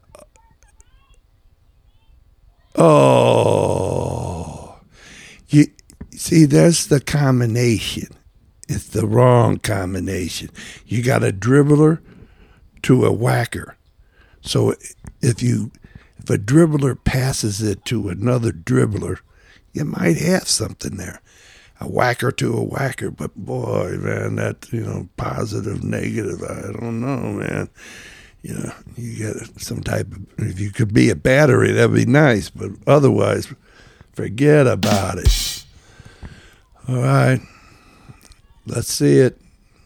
you see, there's the combination. It's the wrong combination. You got a dribbler to a whacker. So if a dribbler passes it to another dribbler, you might have something there. A whacker to a whacker, but boy, man, that, positive, negative, I don't know, man. You get some type of, if you could be a battery, that'd be nice, but otherwise, forget about it. All right, let's see it.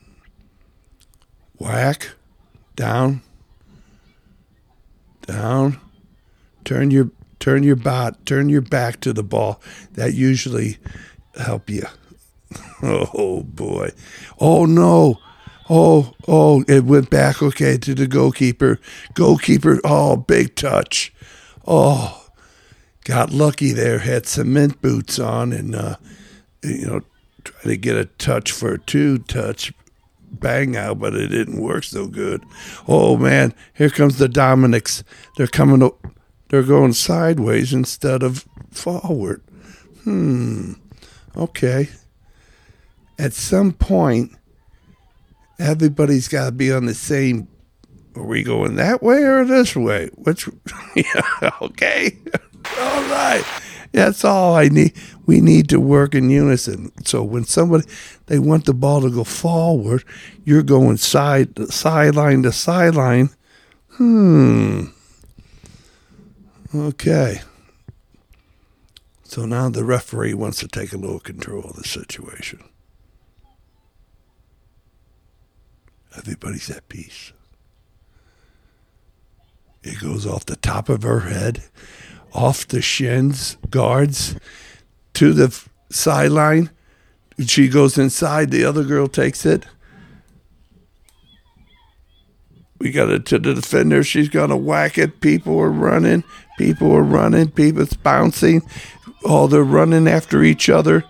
Whack, down, turn your back to the ball. That usually help you. Oh boy. Oh no. Oh, it went back, okay, to the goalkeeper. Oh, big touch. Oh, Got lucky there, had cement boots on, and try to get a touch for a two-touch bang out, but it didn't work so good. Oh man, here comes the Dominics. They're going sideways instead of forward. Okay. At some point, everybody's got to be on the same. Are we going that way or this way? Which? Yeah, okay. All right. That's all I need. We need to work in unison. So when they want the ball to go forward, you're going sideline to sideline. Okay. So now the referee wants to take a little control of the situation. Everybody's at peace. It goes off the top of her head, off the shins, guards, to the sideline. She goes inside. The other girl takes it. We got it to the defender. She's going to whack it. People are running. People's bouncing. Oh, they're running after each other.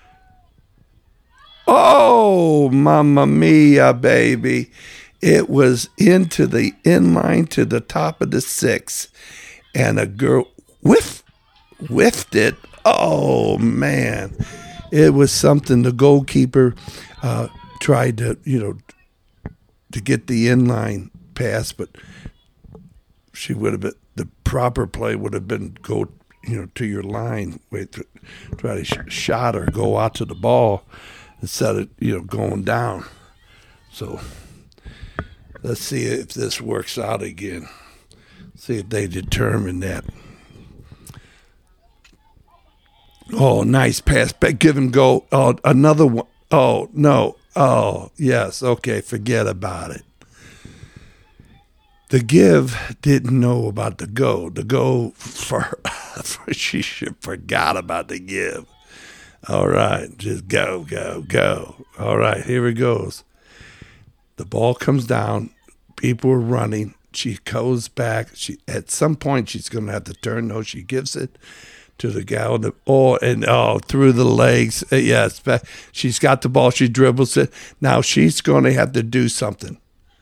Oh, mamma mia, baby. It was into the inline to the top of the 6. And a girl whiffed it. Oh, man. It was something. The goalkeeper tried to get the inline pass, but she would have been, the proper play would have been go, to your line, try to shot or go out to the ball instead of, going down. So let's see if this works out again. See if they determine that. Oh, nice pass. Give him go. Oh, another one. Oh, no. Oh, yes. Okay, forget about it. The give didn't know about the go. The go, she forgot about the give. All right, just go. All right, here it goes. The ball comes down. People are running. She goes back. At some point, she's going to have to turn. No, she gives it to the gal. Through the legs. Yes, she's got the ball. She dribbles it. Now she's going to have to do something.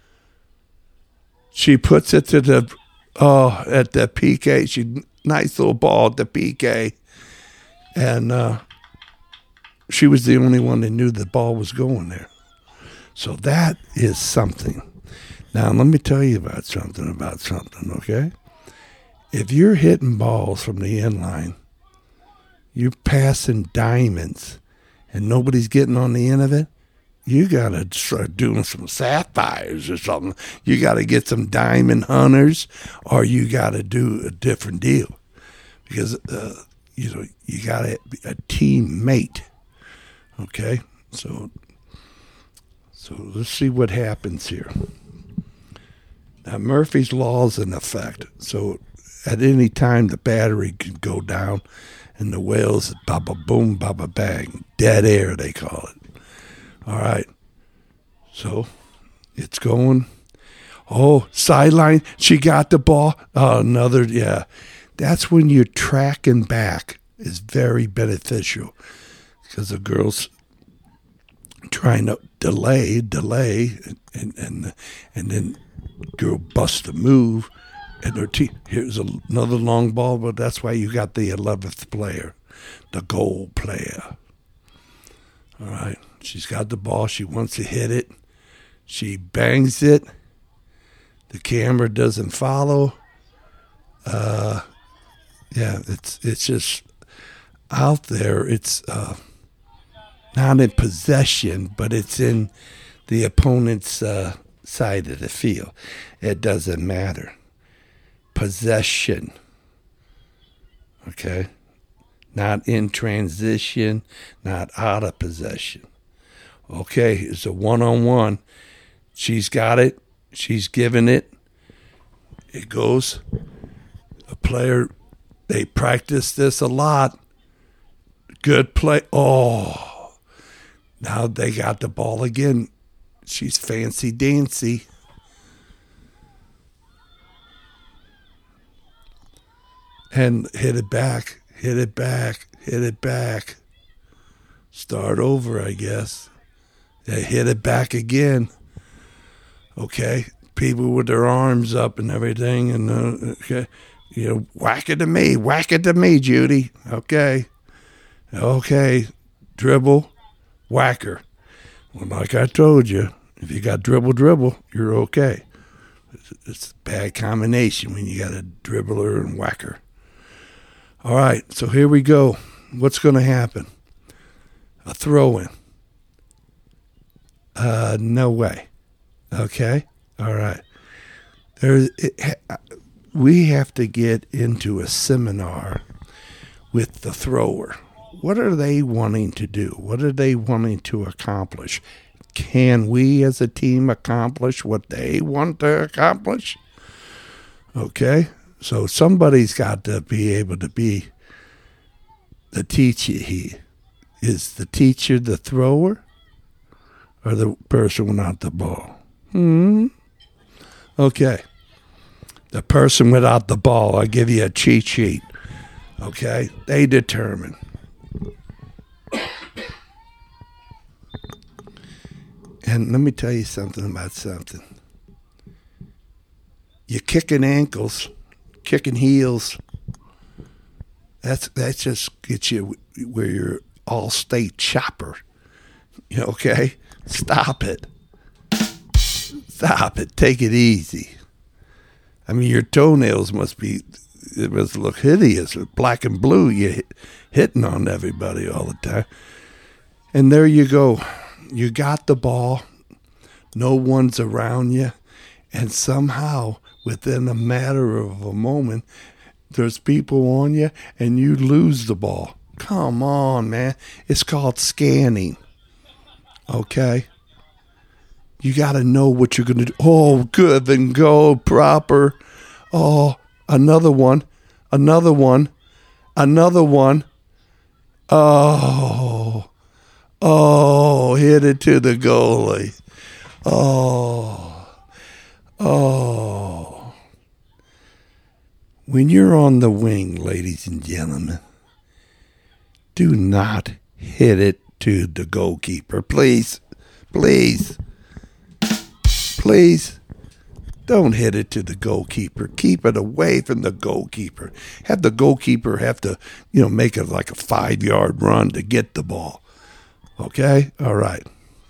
She puts it to at the PK. Nice little ball at the PK. And she was the only one that knew the ball was going there. So that is something. Now, let me tell you about something, okay? If you're hitting balls from the inline, you're passing diamonds, and nobody's getting on the end of it, you got to start doing some sapphires or something. You got to get some diamond hunters, or you got to do a different deal. Because, you got to be a teammate, okay? So let's see what happens here. Now, Murphy's Law is in effect. So at any time, the battery can go down, and the whales, baba boom, baba bang. Dead air, they call it. All right. So it's going. Oh, sideline. She got the ball. Yeah. That's when you're tracking back is very beneficial because the girl's trying to delay, and then girl busts a move, and her team. Here's another long ball, but that's why you got the 11th player, the goal player. All right, she's got the ball. She wants to hit it. She bangs it. The camera doesn't follow. It's just out there. It's not in possession, but it's in the opponent's side of the field. It doesn't matter. Possession. Okay? Not in transition, not out of possession. Okay, it's a one-on-one. She's got it. She's given it. It goes. A player, they practice this a lot. Good play. Oh, now they got the ball again. She's fancy-dancy. and hit it back, hit it back, hit it back. Start over, I guess. They hit it back again. Okay, people with their arms up and everything, and okay, whack it to me, Judy. Okay, dribble, whacker. Well, like I told you, if you got dribble, you're okay. It's a bad combination when you got a dribbler and whacker. All right, so here we go. What's going to happen? A throw-in. No way. Okay? All right. We have to get into a seminar with the thrower. What are they wanting to do? What are they wanting to accomplish? Can we as a team accomplish what they want to accomplish? Okay? So somebody's got to be able to be the teacher. Is the teacher the thrower or the person without the ball? Okay. The person without the ball, I'll give you a cheat sheet. Okay? They determine. And let me tell you something about something. You're kicking ankles, kicking heels. That just gets you where you're all-state chopper. Okay? Stop it. Stop it. Take it easy. I mean, your toenails must look hideous. Black and blue, you're hitting on everybody all the time. And there you go. You got the ball. No one's around you. And somehow, within a matter of a moment, there's people on you and you lose the ball. Come on, man. It's called scanning. Okay? You got to know what you're going to do. Oh, good, then go proper. Oh, another one. Another one. Another one. Oh, hit it to the goalie. Oh. When you're on the wing, ladies and gentlemen, do not hit it to the goalkeeper. Please. Don't hit it to the goalkeeper. Keep it away from the goalkeeper. Have the goalkeeper have to, make it like a 5-yard run to get the ball. Okay? All right.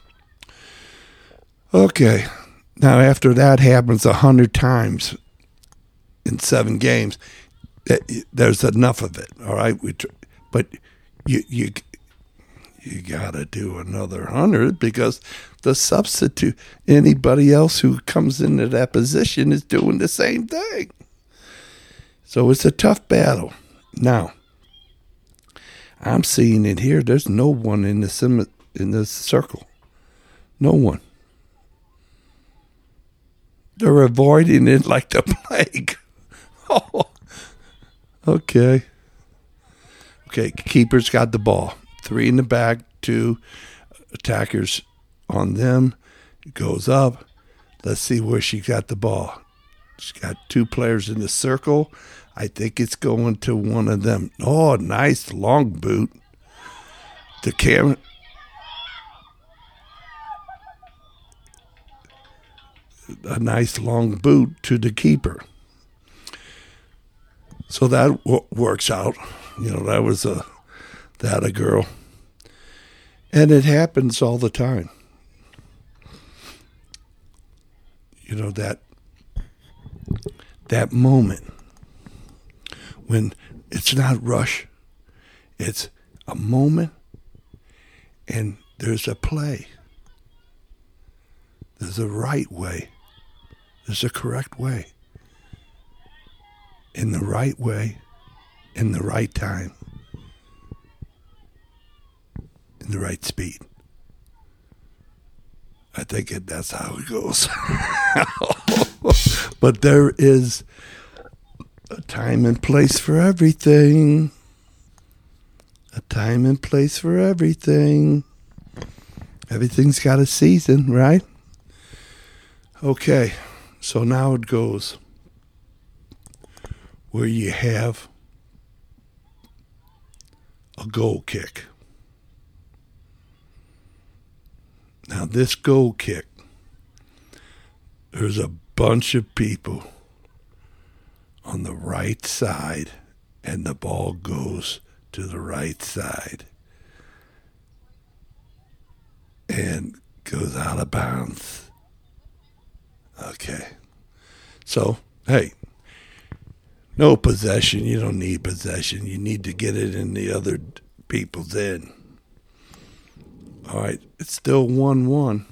Okay. Now, after that happens 100 times in 7 games, there's enough of it. All right? But you got to do another 100 because the substitute, anybody else who comes into that position is doing the same thing. So it's a tough battle. Now, I'm seeing it here. There's no one in the circle. No one. They're avoiding it like the plague. Oh, okay. Okay, keeper's got the ball. 3 in the back, 2 attackers on them. It goes up. Let's see where she got the ball. She's got 2 players in the circle. I think it's going to one of them. Oh, nice long boot. The camera. A nice long boot to the keeper. So that works out. That was a girl. And it happens all the time. That moment when it's not rush, it's a moment and there's a play. There's a right way. There's a correct way. In the right way, in the right time, in the right speed. I think that's how it goes. But there is a time and place for everything. A time and place for everything. Everything's got a season, right? Okay, so now it goes where you have a goal kick. Now, this goal kick, there's a bunch of people on the right side, and the ball goes to the right side and goes out of bounds. Okay. So, hey, no possession. You don't need possession. You need to get it in the other people's end. All right. It's still 1-1.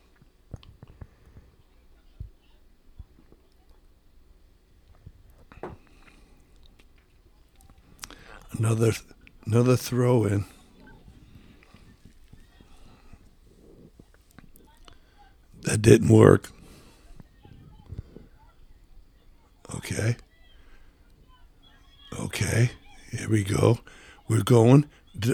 Another throw in. That didn't work. Okay. Okay. Here we go. We're going.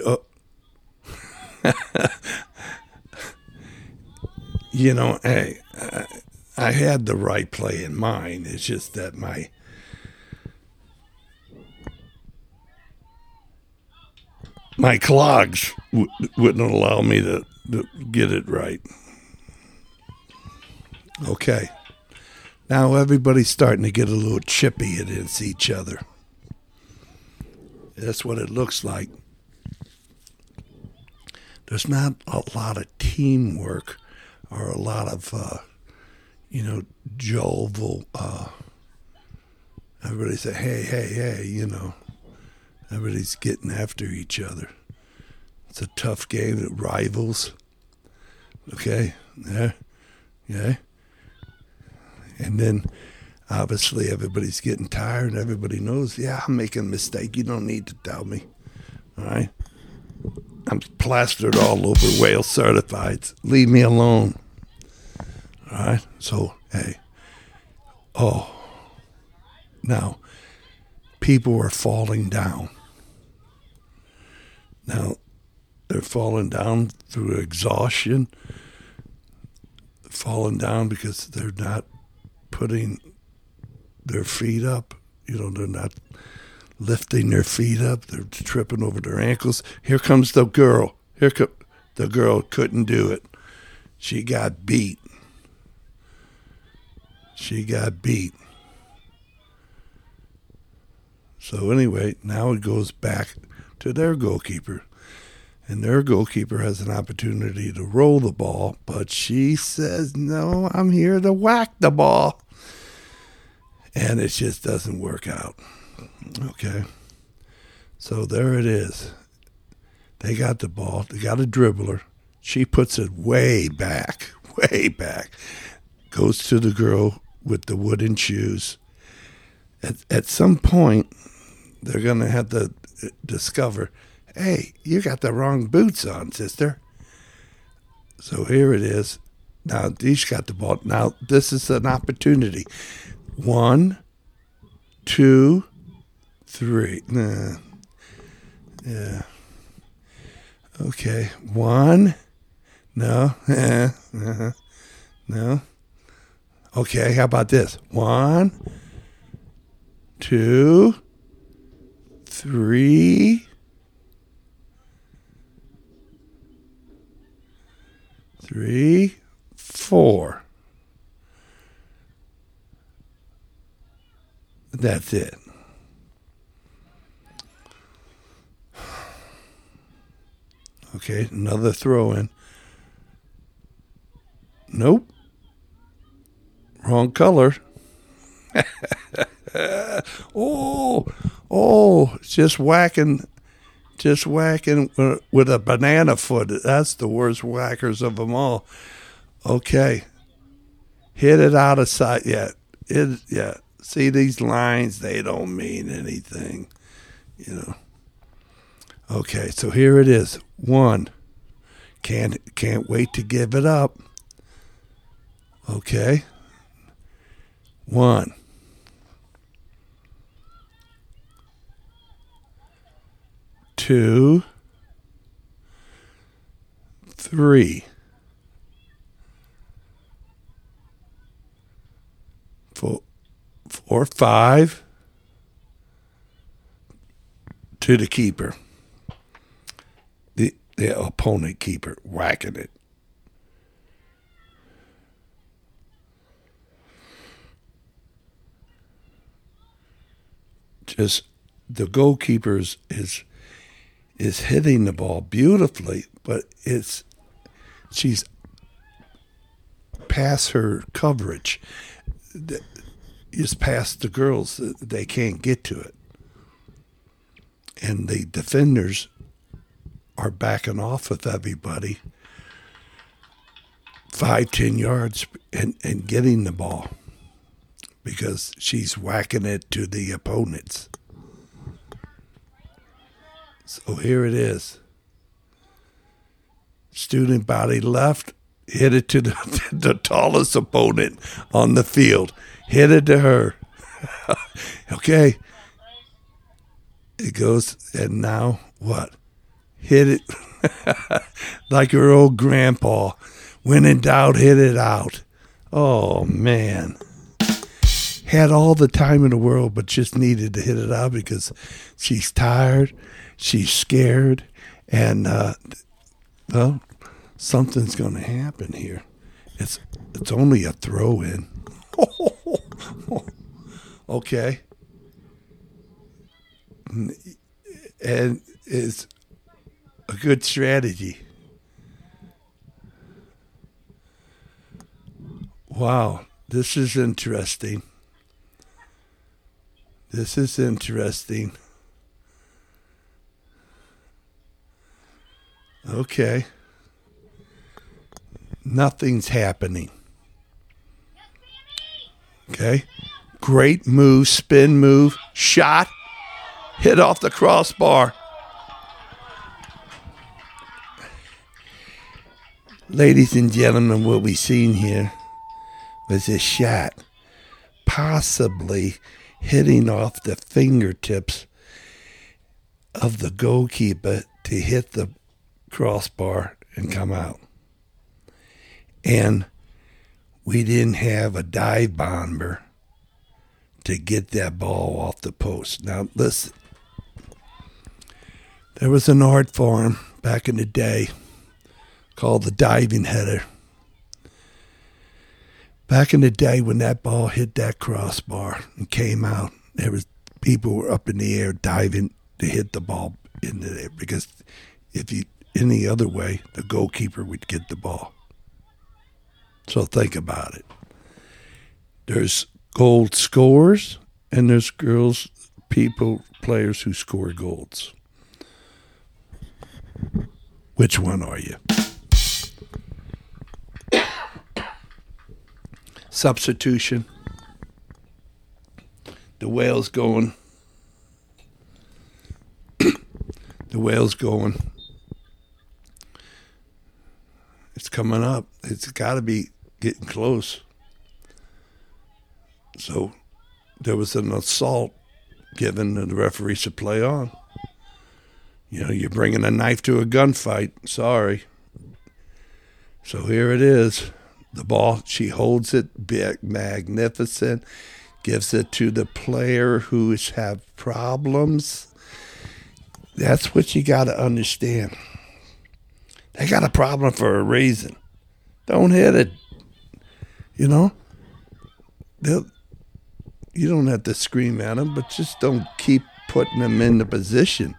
You know, hey, I had the right play in mind. It's just that my clogs wouldn't allow me to get it right. Okay. Now everybody's starting to get a little chippy against each other. That's what it looks like. There's not a lot of teamwork or a lot of, jovial. Everybody say, hey, everybody's getting after each other. It's a tough game. The rivals. Okay, yeah. And then, obviously, everybody's getting tired, and everybody knows, I'm making a mistake. You don't need to tell me. All right? I'm plastered all over, whale certified. Leave me alone. All right? So, hey. Oh. Now, people are falling down. Now, they're falling down through exhaustion, falling down because they're not putting their feet up. They're not lifting their feet up. They're tripping over their ankles. Here comes the girl. The girl couldn't do it. She got beat. So anyway, now it goes back to their goalkeeper. And their goalkeeper has an opportunity to roll the ball, but she says, no, I'm here to whack the ball. And it just doesn't work out. Okay. So there it is. They got the ball. They got a dribbler. She puts it way back. Goes to the girl with the wooden shoes. At some point, they're going to have to discover, hey, you got the wrong boots on, sister. So here it is. Now, Deesh got the ball. Now, this is an opportunity. 1, 2, 3. Yeah. Okay. 1. No. No. Okay, how about this? 1, 2, 3. 3, 4. That's it. Okay, another throw in. Nope. Wrong color. Just whacking with a banana foot. That's the worst whackers of them all. Okay. Hit it out of sight. Yeah. See these lines, they don't mean anything. Okay, so here it is. 1. Can't wait to give it up. Okay. 1. 2, 3, 4, 5 to the keeper. the opponent keeper whacking it. Just the goalkeeper is hitting the ball beautifully, but she's past her coverage. It's past the girls. They can't get to it. And the defenders are backing off with everybody 5-10 yards and getting the ball because she's whacking it to the opponents. So here it is. Student body left, hit it to the tallest opponent on the field. Hit it to her. Okay. It goes, and now what? Hit it like her old grandpa. When in doubt, hit it out. Oh, man. Had all the time in the world, but just needed to hit it out because she's tired, she's scared, and, well, something's going to happen here. It's only a throw-in. Okay. And it's a good strategy. Wow, this is interesting. This is interesting. Okay. Nothing's happening. Okay. Great move, spin move, shot, hit off the crossbar. Ladies and gentlemen, what we've seen here was a shot possibly hitting off the fingertips of the goalkeeper to hit the crossbar and come out. And we didn't have a dive bomber to get that ball off the post. Now, listen, there was an art form back in the day called the diving header. Back in the day when that ball hit that crossbar and came out, there was people were up in the air diving to hit the ball into there because if you any other way, the goalkeeper would get the ball. So think about it. There's gold scorers and there's players who score golds. Which one are you? Substitution. The whale's going. The whale's going. It's coming up. It's got to be getting close. So there was an assault given, and the referee should play on. You know, you're bringing a knife to a gunfight. Sorry. So here it is. The ball, she holds it, big, magnificent, gives it to the player who have problems. That's what you got to understand. They got a problem for a reason. Don't hit it. You know? You don't have to scream at them, but just don't keep putting them in the position.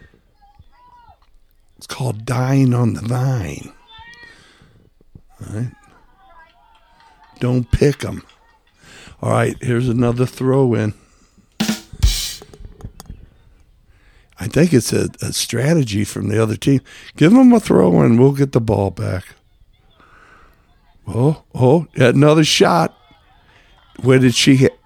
It's called dying on the vine. All right? Don't pick them. All right, here's another throw-in. I think it's a strategy from the other team. Give them a throw-in. We'll get the ball back. Oh, another shot. Where did she hit?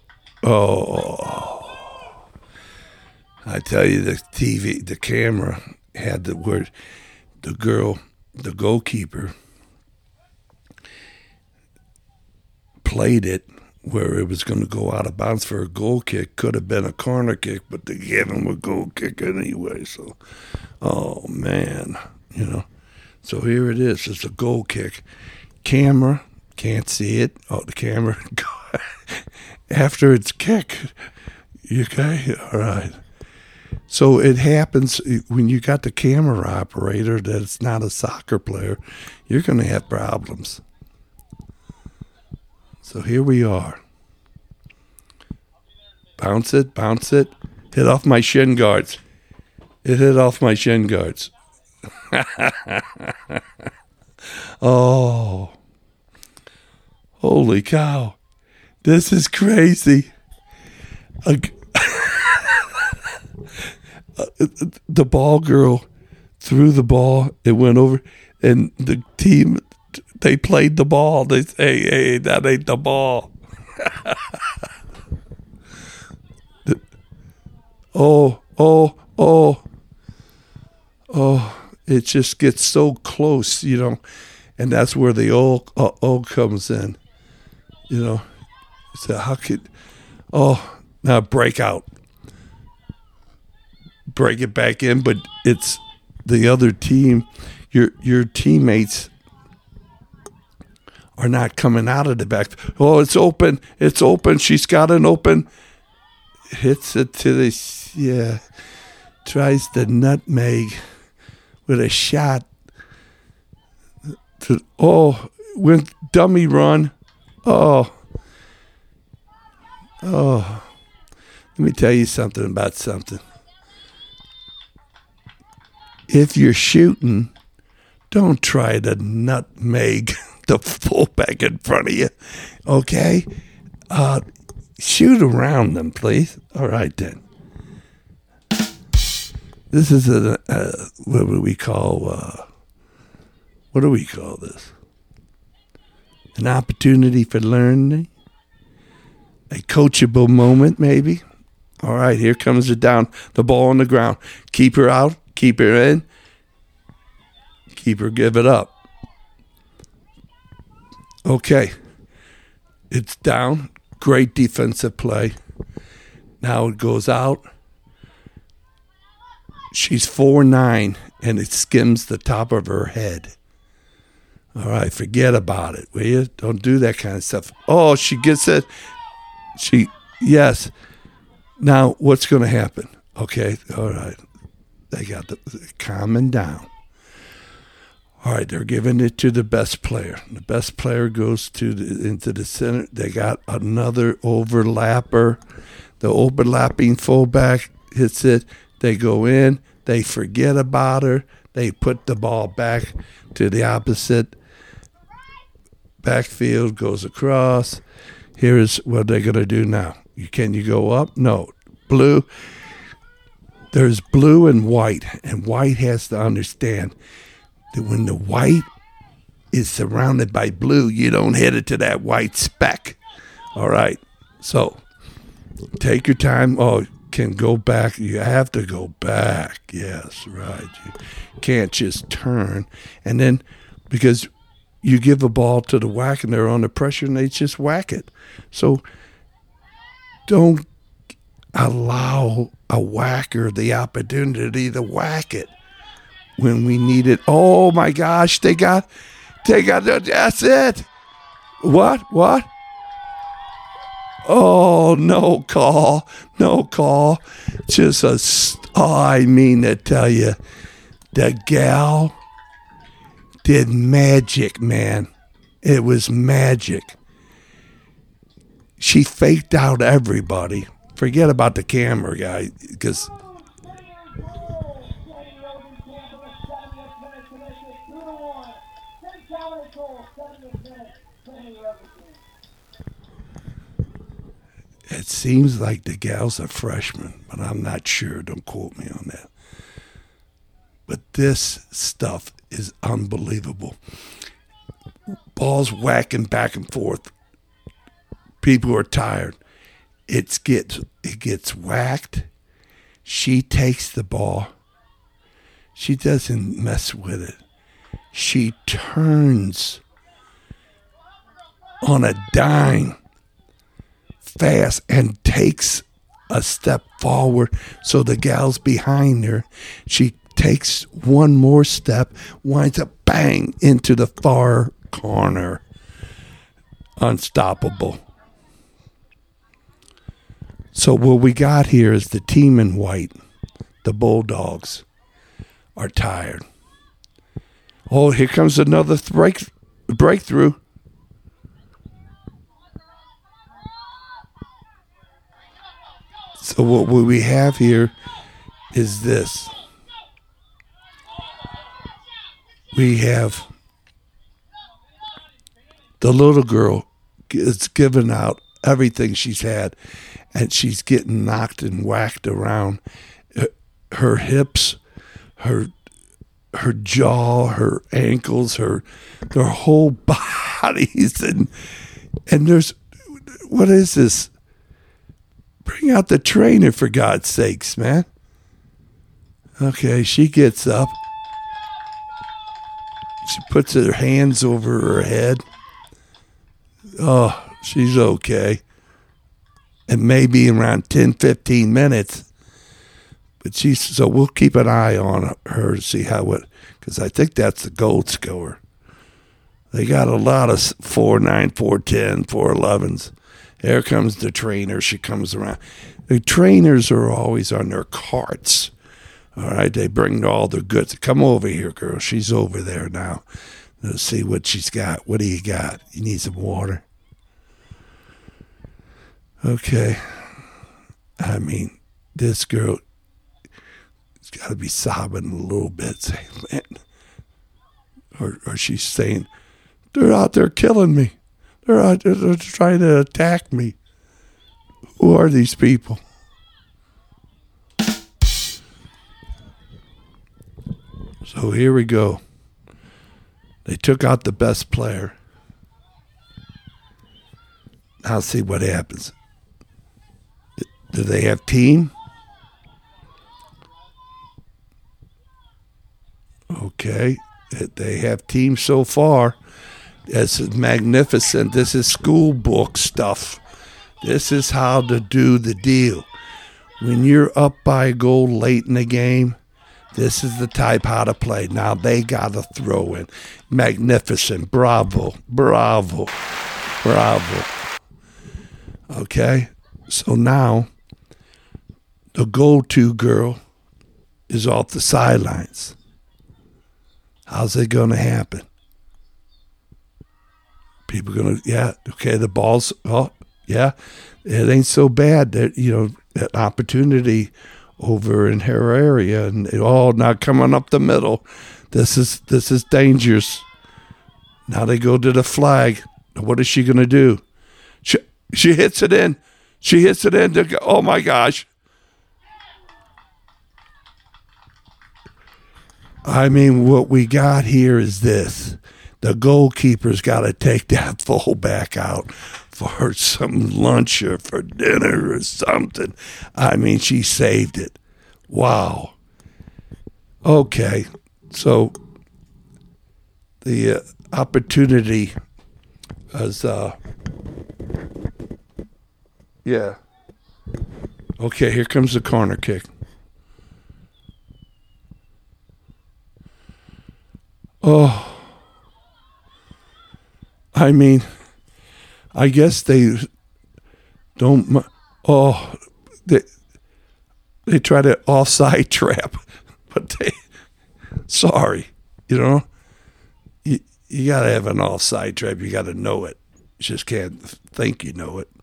Oh. I tell you, the camera had the word, the goalkeeper, played it where it was going to go out of bounds for a goal kick. Could have been a corner kick, but they gave him a goal kick anyway. So, oh, man, you know. So here it is. It's a goal kick. Camera, can't see it. Oh, the camera. After it's kicked. You okay? All right. So it happens when you got the camera operator that it's not a soccer player, you're going to have problems. So here we are. Bounce it, hit off my shin guards. It hit off my shin guards. Oh, holy cow. This is crazy. The ball girl threw the ball. It went over, and the team, they played the ball. They say, hey, that ain't the ball. Oh, it just gets so close, and that's where the oh comes in, So how could, now break out. Break it back in, but it's the other team. Your teammates are not coming out of the back. Oh, it's open. She's got an open. Hits it to the, tries the nutmeg with a shot. Went dummy run. Oh. Let me tell you something about something. If you're shooting, don't try to nutmeg the fullback in front of you, okay? Shoot around them, please. All right, then. This is what do we call this? An opportunity for learning? A coachable moment, maybe? All right, here comes it down. The ball on the ground. Keep her out. Keep her in. Keep her give it up. Okay. It's down. Great defensive play. Now it goes out. She's 4'9", and it skims the top of her head. All right, forget about it, will you? Don't do that kind of stuff. Oh, she gets it. Yes. Now, what's going to happen? Okay, all right. They got calming down. All right, they're giving it to the best player. The best player goes into the center. They got another overlapper. The overlapping fullback hits it. They go in. They forget about her. They put the ball back to the opposite backfield, goes across. Here's what they're going to do now. Can you go up? No. Blue. There's blue and white has to understand that when the white is surrounded by blue, you don't hit it to that white speck. All right. So take your time. Oh, can go back. You have to go back. Yes, right. You can't just turn. And then because you give a ball to the whack and they're under pressure and they just whack it. So don't allow a whacker the opportunity to whack it when we need it. Oh my gosh, they got that's it. What? Oh, no call. I mean to tell you, the gal did magic, man. It was magic. She faked out everybody. Forget about the camera guy, because it seems like the gal's a freshman, but I'm not sure. Don't quote me on that. But this stuff is unbelievable. Balls whacking back and forth. People are tired. It gets whacked. She takes the ball. She doesn't mess with it. She turns on a dime fast and takes a step forward so the gal's behind her. She takes one more step, winds up bang into the far corner. Unstoppable. So what we got here is the team in white. the Bulldogs are tired. Oh, here comes another breakthrough. So what we have here is this. We have the little girl is giving out everything she's had, and she's getting knocked and whacked around. Her hips, her jaw, her ankles, her whole bodies, and there's, what is this? Bring out the trainer, for God's sakes, man. Okay, she gets up. She puts her hands over her head. Oh, she's okay. It may be around 10, 15 minutes. But so we'll keep an eye on her to see how it, because I think that's the gold scorer. They got a lot of 4.9, 4.10, 4.11s. Here comes the trainer. She comes around. The trainers are always on their carts. All right, they bring all their goods. Come over here, girl. She's over there now. Let's see what she's got. What do you got? You need some water? Okay. I mean, this girl has got to be sobbing a little bit, saying, man. Or she's saying, they're out there killing me. They're trying to attack me. Who are these people? So here we go. They took out the best player. Now see what happens. Do they have team? Okay. They have team so far. This is magnificent. This is school book stuff. This is how to do the deal. When you're up by a goal late in the game, this is the type how to play. Now they got to throw in. Magnificent. Bravo. Bravo. Bravo. Okay? So now the go-to girl is off the sidelines. How's it going to happen? People going to, yeah, okay, the ball's, oh, yeah, it ain't so bad that, that opportunity over in her area, and now coming up the middle. This is dangerous. Now they go to the flag. What is she going to do? She hits it in. She hits it in. Oh, my gosh. I mean, what we got here is this. The goalkeeper's got to take that fullback out for some lunch or for dinner or something. I mean, she saved it. Wow. Okay, so the opportunity is, yeah. Okay, here comes the corner kick. Oh. I mean, I guess they don't. Oh, they try to offside trap, but sorry, you got to have an offside trap. You got to know it. You just can't think you know it.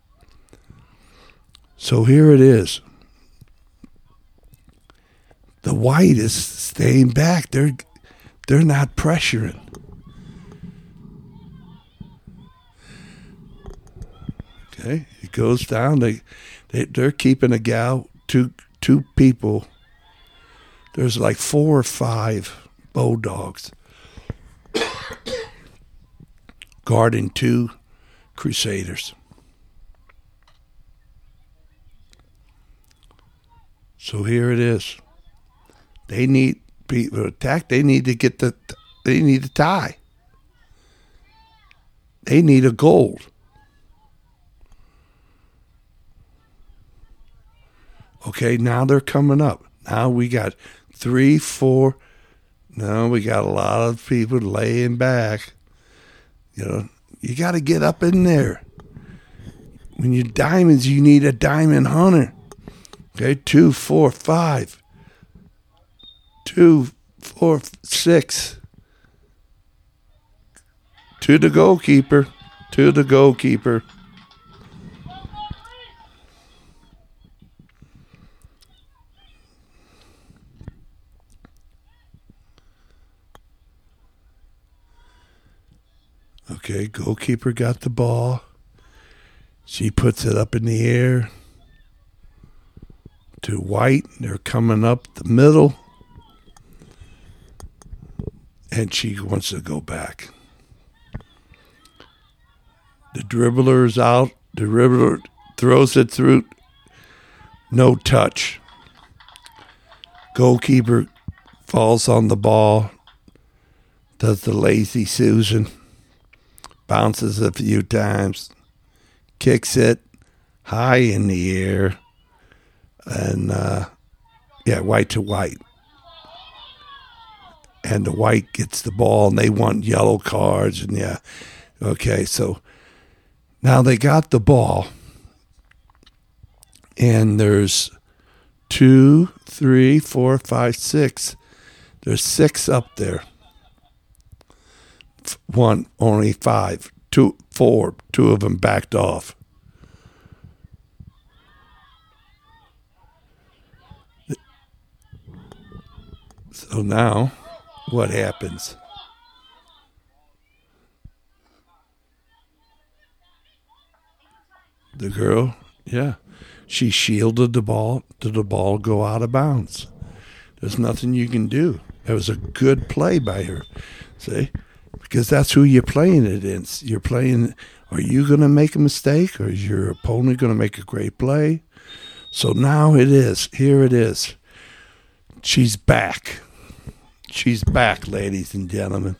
So here it is. The white is staying back. They're not pressuring. Okay, it goes down. They're keeping a gal, two people. There's like 4 or 5 Bulldogs guarding 2 Crusaders. So here it is. They need people to attack. They need to get they need a tie. They need a goal. Okay, now they're coming up. Now we got 3, 4. Now we got a lot of people laying back. You got to get up in there. When you're diamonds, you need a diamond hunter. Okay, 2, 4, 5. 2, 4, 6. To the goalkeeper. To the goalkeeper. Okay, goalkeeper got the ball. She puts it up in the air to White. They're coming up the middle. And she wants to go back. The dribbler's out. The dribbler throws it through. No touch. Goalkeeper falls on the ball. Does the lazy Susan. Bounces a few times. Kicks it high in the air. And, White to White. And the White gets the ball, and they want yellow cards. And, okay, so now they got the ball. And there's 2, 3, 4, 5, 6. There's 6 up there. One, only 5. 2, 4. 2 of them backed off. So now, what happens? The girl, she shielded the ball. Did the ball go out of bounds? There's nothing you can do. It was a good play by her. See? Because that's who you're playing it against. You're playing, are you going to make a mistake, or is your opponent going to make a great play? So now it is. Here it is. She's back. She's back, ladies and gentlemen.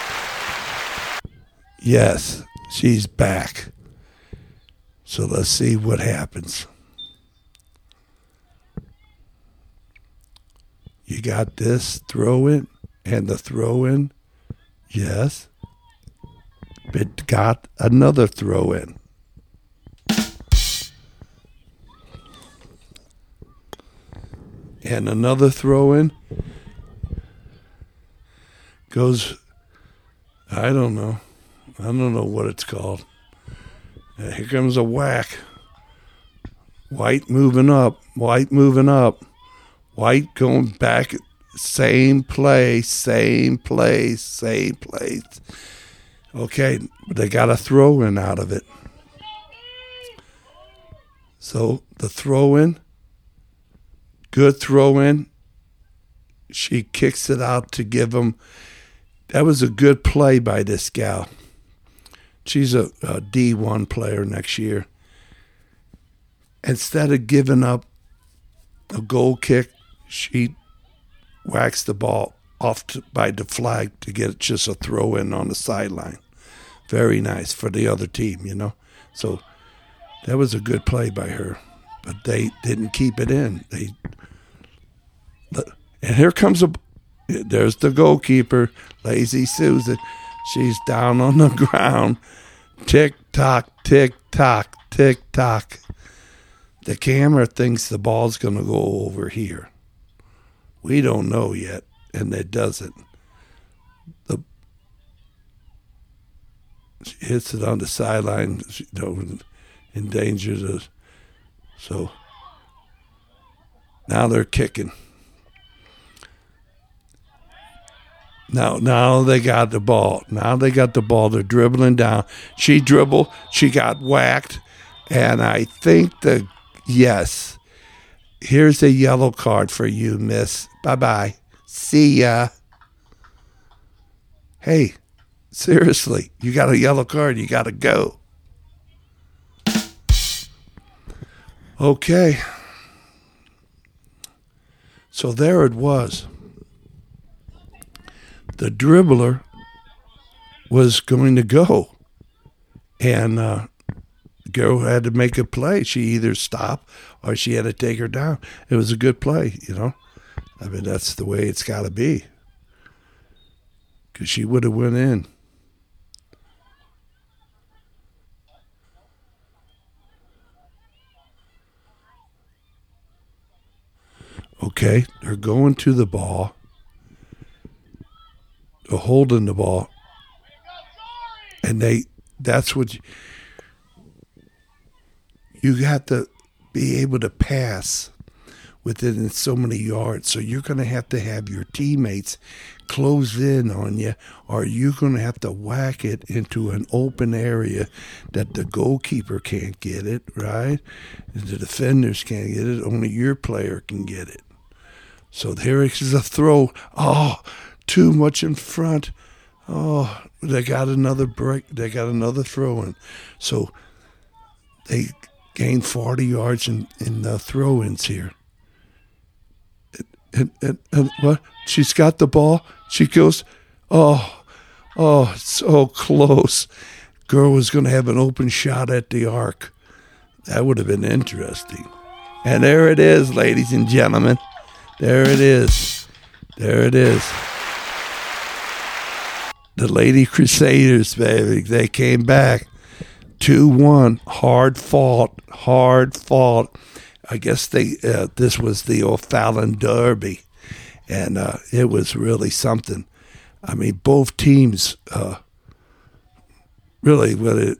Yes, she's back. So let's see what happens. You got this throw in and the throw in. Yes. It got another throw in. And another throw in goes, I don't know what it's called. Here comes a whack. White moving up. White moving up. White going back. Same play, same place, same place. Okay, but they got a throw in out of it. So the throw in, good throw in. She kicks it out to give them. That was a good play by this gal. She's a D1 player next year. Instead of giving up a goal kick, she whacks the ball off by the flag to get just a throw in on the sideline. Very nice for the other team, So that was a good play by her. But they didn't keep it in. And here comes there's the goalkeeper, Lazy Susan. She's down on the ground. Tick tock, tick tock, tick tock. The camera thinks the ball's going to go over here. We don't know yet, and it doesn't. She hits it on the sideline, endangers us. So now they're kicking. Now they got the ball. They're dribbling down. She dribbled. She got whacked. And I think yes. Here's a yellow card for you, miss. Bye-bye. See ya. Hey, seriously, you got a yellow card. You got to go. Okay. So there it was. The dribbler was going to go. And the girl had to make a play. She either stopped or she had to take her down. It was a good play, I mean, that's the way it's got to be. Because she would have went in. Okay, they're going to the ball. holding the ball, and that's what you have to be able to pass within so many yards. So you're going to have your teammates close in on you, or you're going to have to whack it into an open area that the goalkeeper can't get it, right? The defenders can't get it. Only your player can get it. So there is a throw. Oh, too much in front. Oh, they got another break. They got another throw in. So they gained 40 yards in the throw-ins here. And what? She's got the ball. She goes, oh, so close. Girl was going to have an open shot at the arc. That would have been interesting. And there it is, ladies and gentlemen. There it is. There it is. The Lady Crusaders, baby. They came back 2-1. Hard fought. I guess this was the O'Fallon Derby, and it was really something. I mean, both teams really,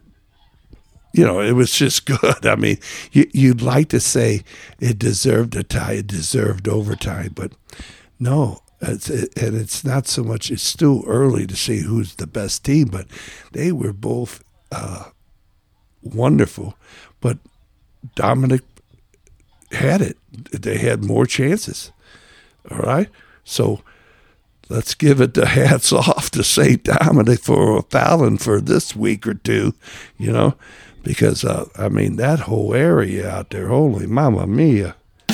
it was just good. I mean, you'd like to say it deserved a tie, it deserved overtime, but no. It's not so much. It's still early to see who's the best team, but they were both wonderful. But Dominic had it. They had more chances. All right? So let's give it the hats off to St. Dominic for Fallon for this week or two, because, that whole area out there, holy mamma mia.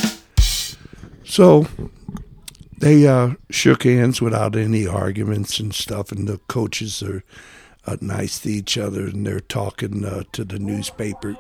So they shook hands without any arguments and stuff, and the coaches are nice to each other, and they're talking to the newspaper.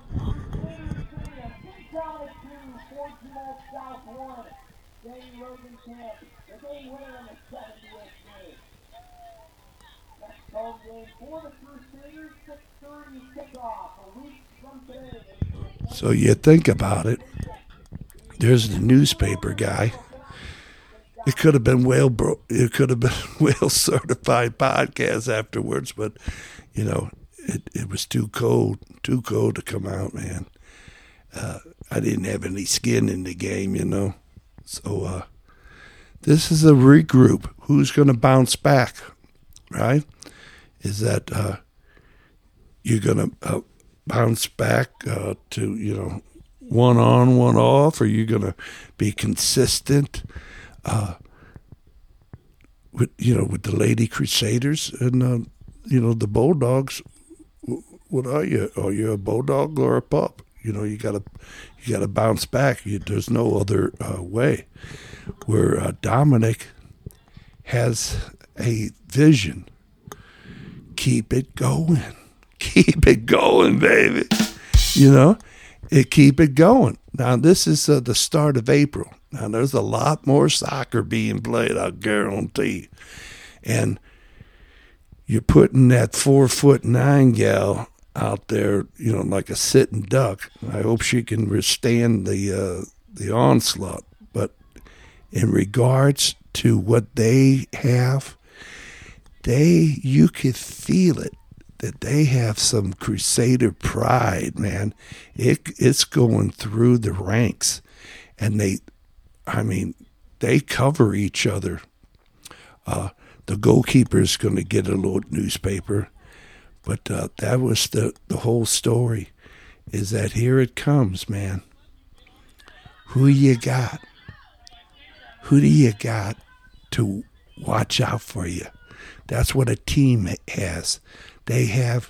So you think about it. There's the newspaper guy. It could have been It could have been Whale Certified Podcast afterwards, but it was too cold to come out, man. I didn't have any skin in the game, So this is a regroup. Who's going to bounce back, right? Is that you're going to bounce back to one on, one off, or you're going to be consistent? With the Lady Crusaders and the Bulldogs. What are you? Are you a bulldog or a pup? You gotta bounce back. There's no other way. Where Dominic has a vision. Keep it going. Keep it going, baby. Keep it going. Now this is the start of April. Now, there's a lot more soccer being played, I guarantee. And you're putting that 4'9" gal out there, like a sitting duck. I hope she can withstand the onslaught. But in regards to what they have, you could feel it, that they have some Crusader pride, man. It's going through the ranks. And they cover each other. The goalkeeper is going to get a little newspaper. But that was the whole story, is that here it comes, man. Who you got? Who do you got to watch out for you? That's what a team has. They have,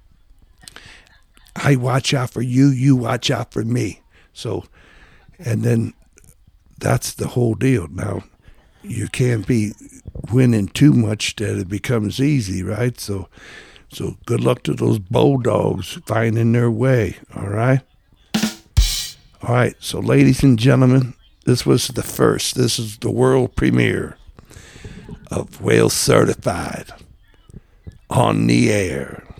I watch out for you, you watch out for me. So, and then that's the whole deal. Now, you can't be winning too much that it becomes easy, right? So good luck to those Bulldogs finding their way, all right? All right, so ladies and gentlemen, this was the first. This is the world premiere of Whale Certified on the air.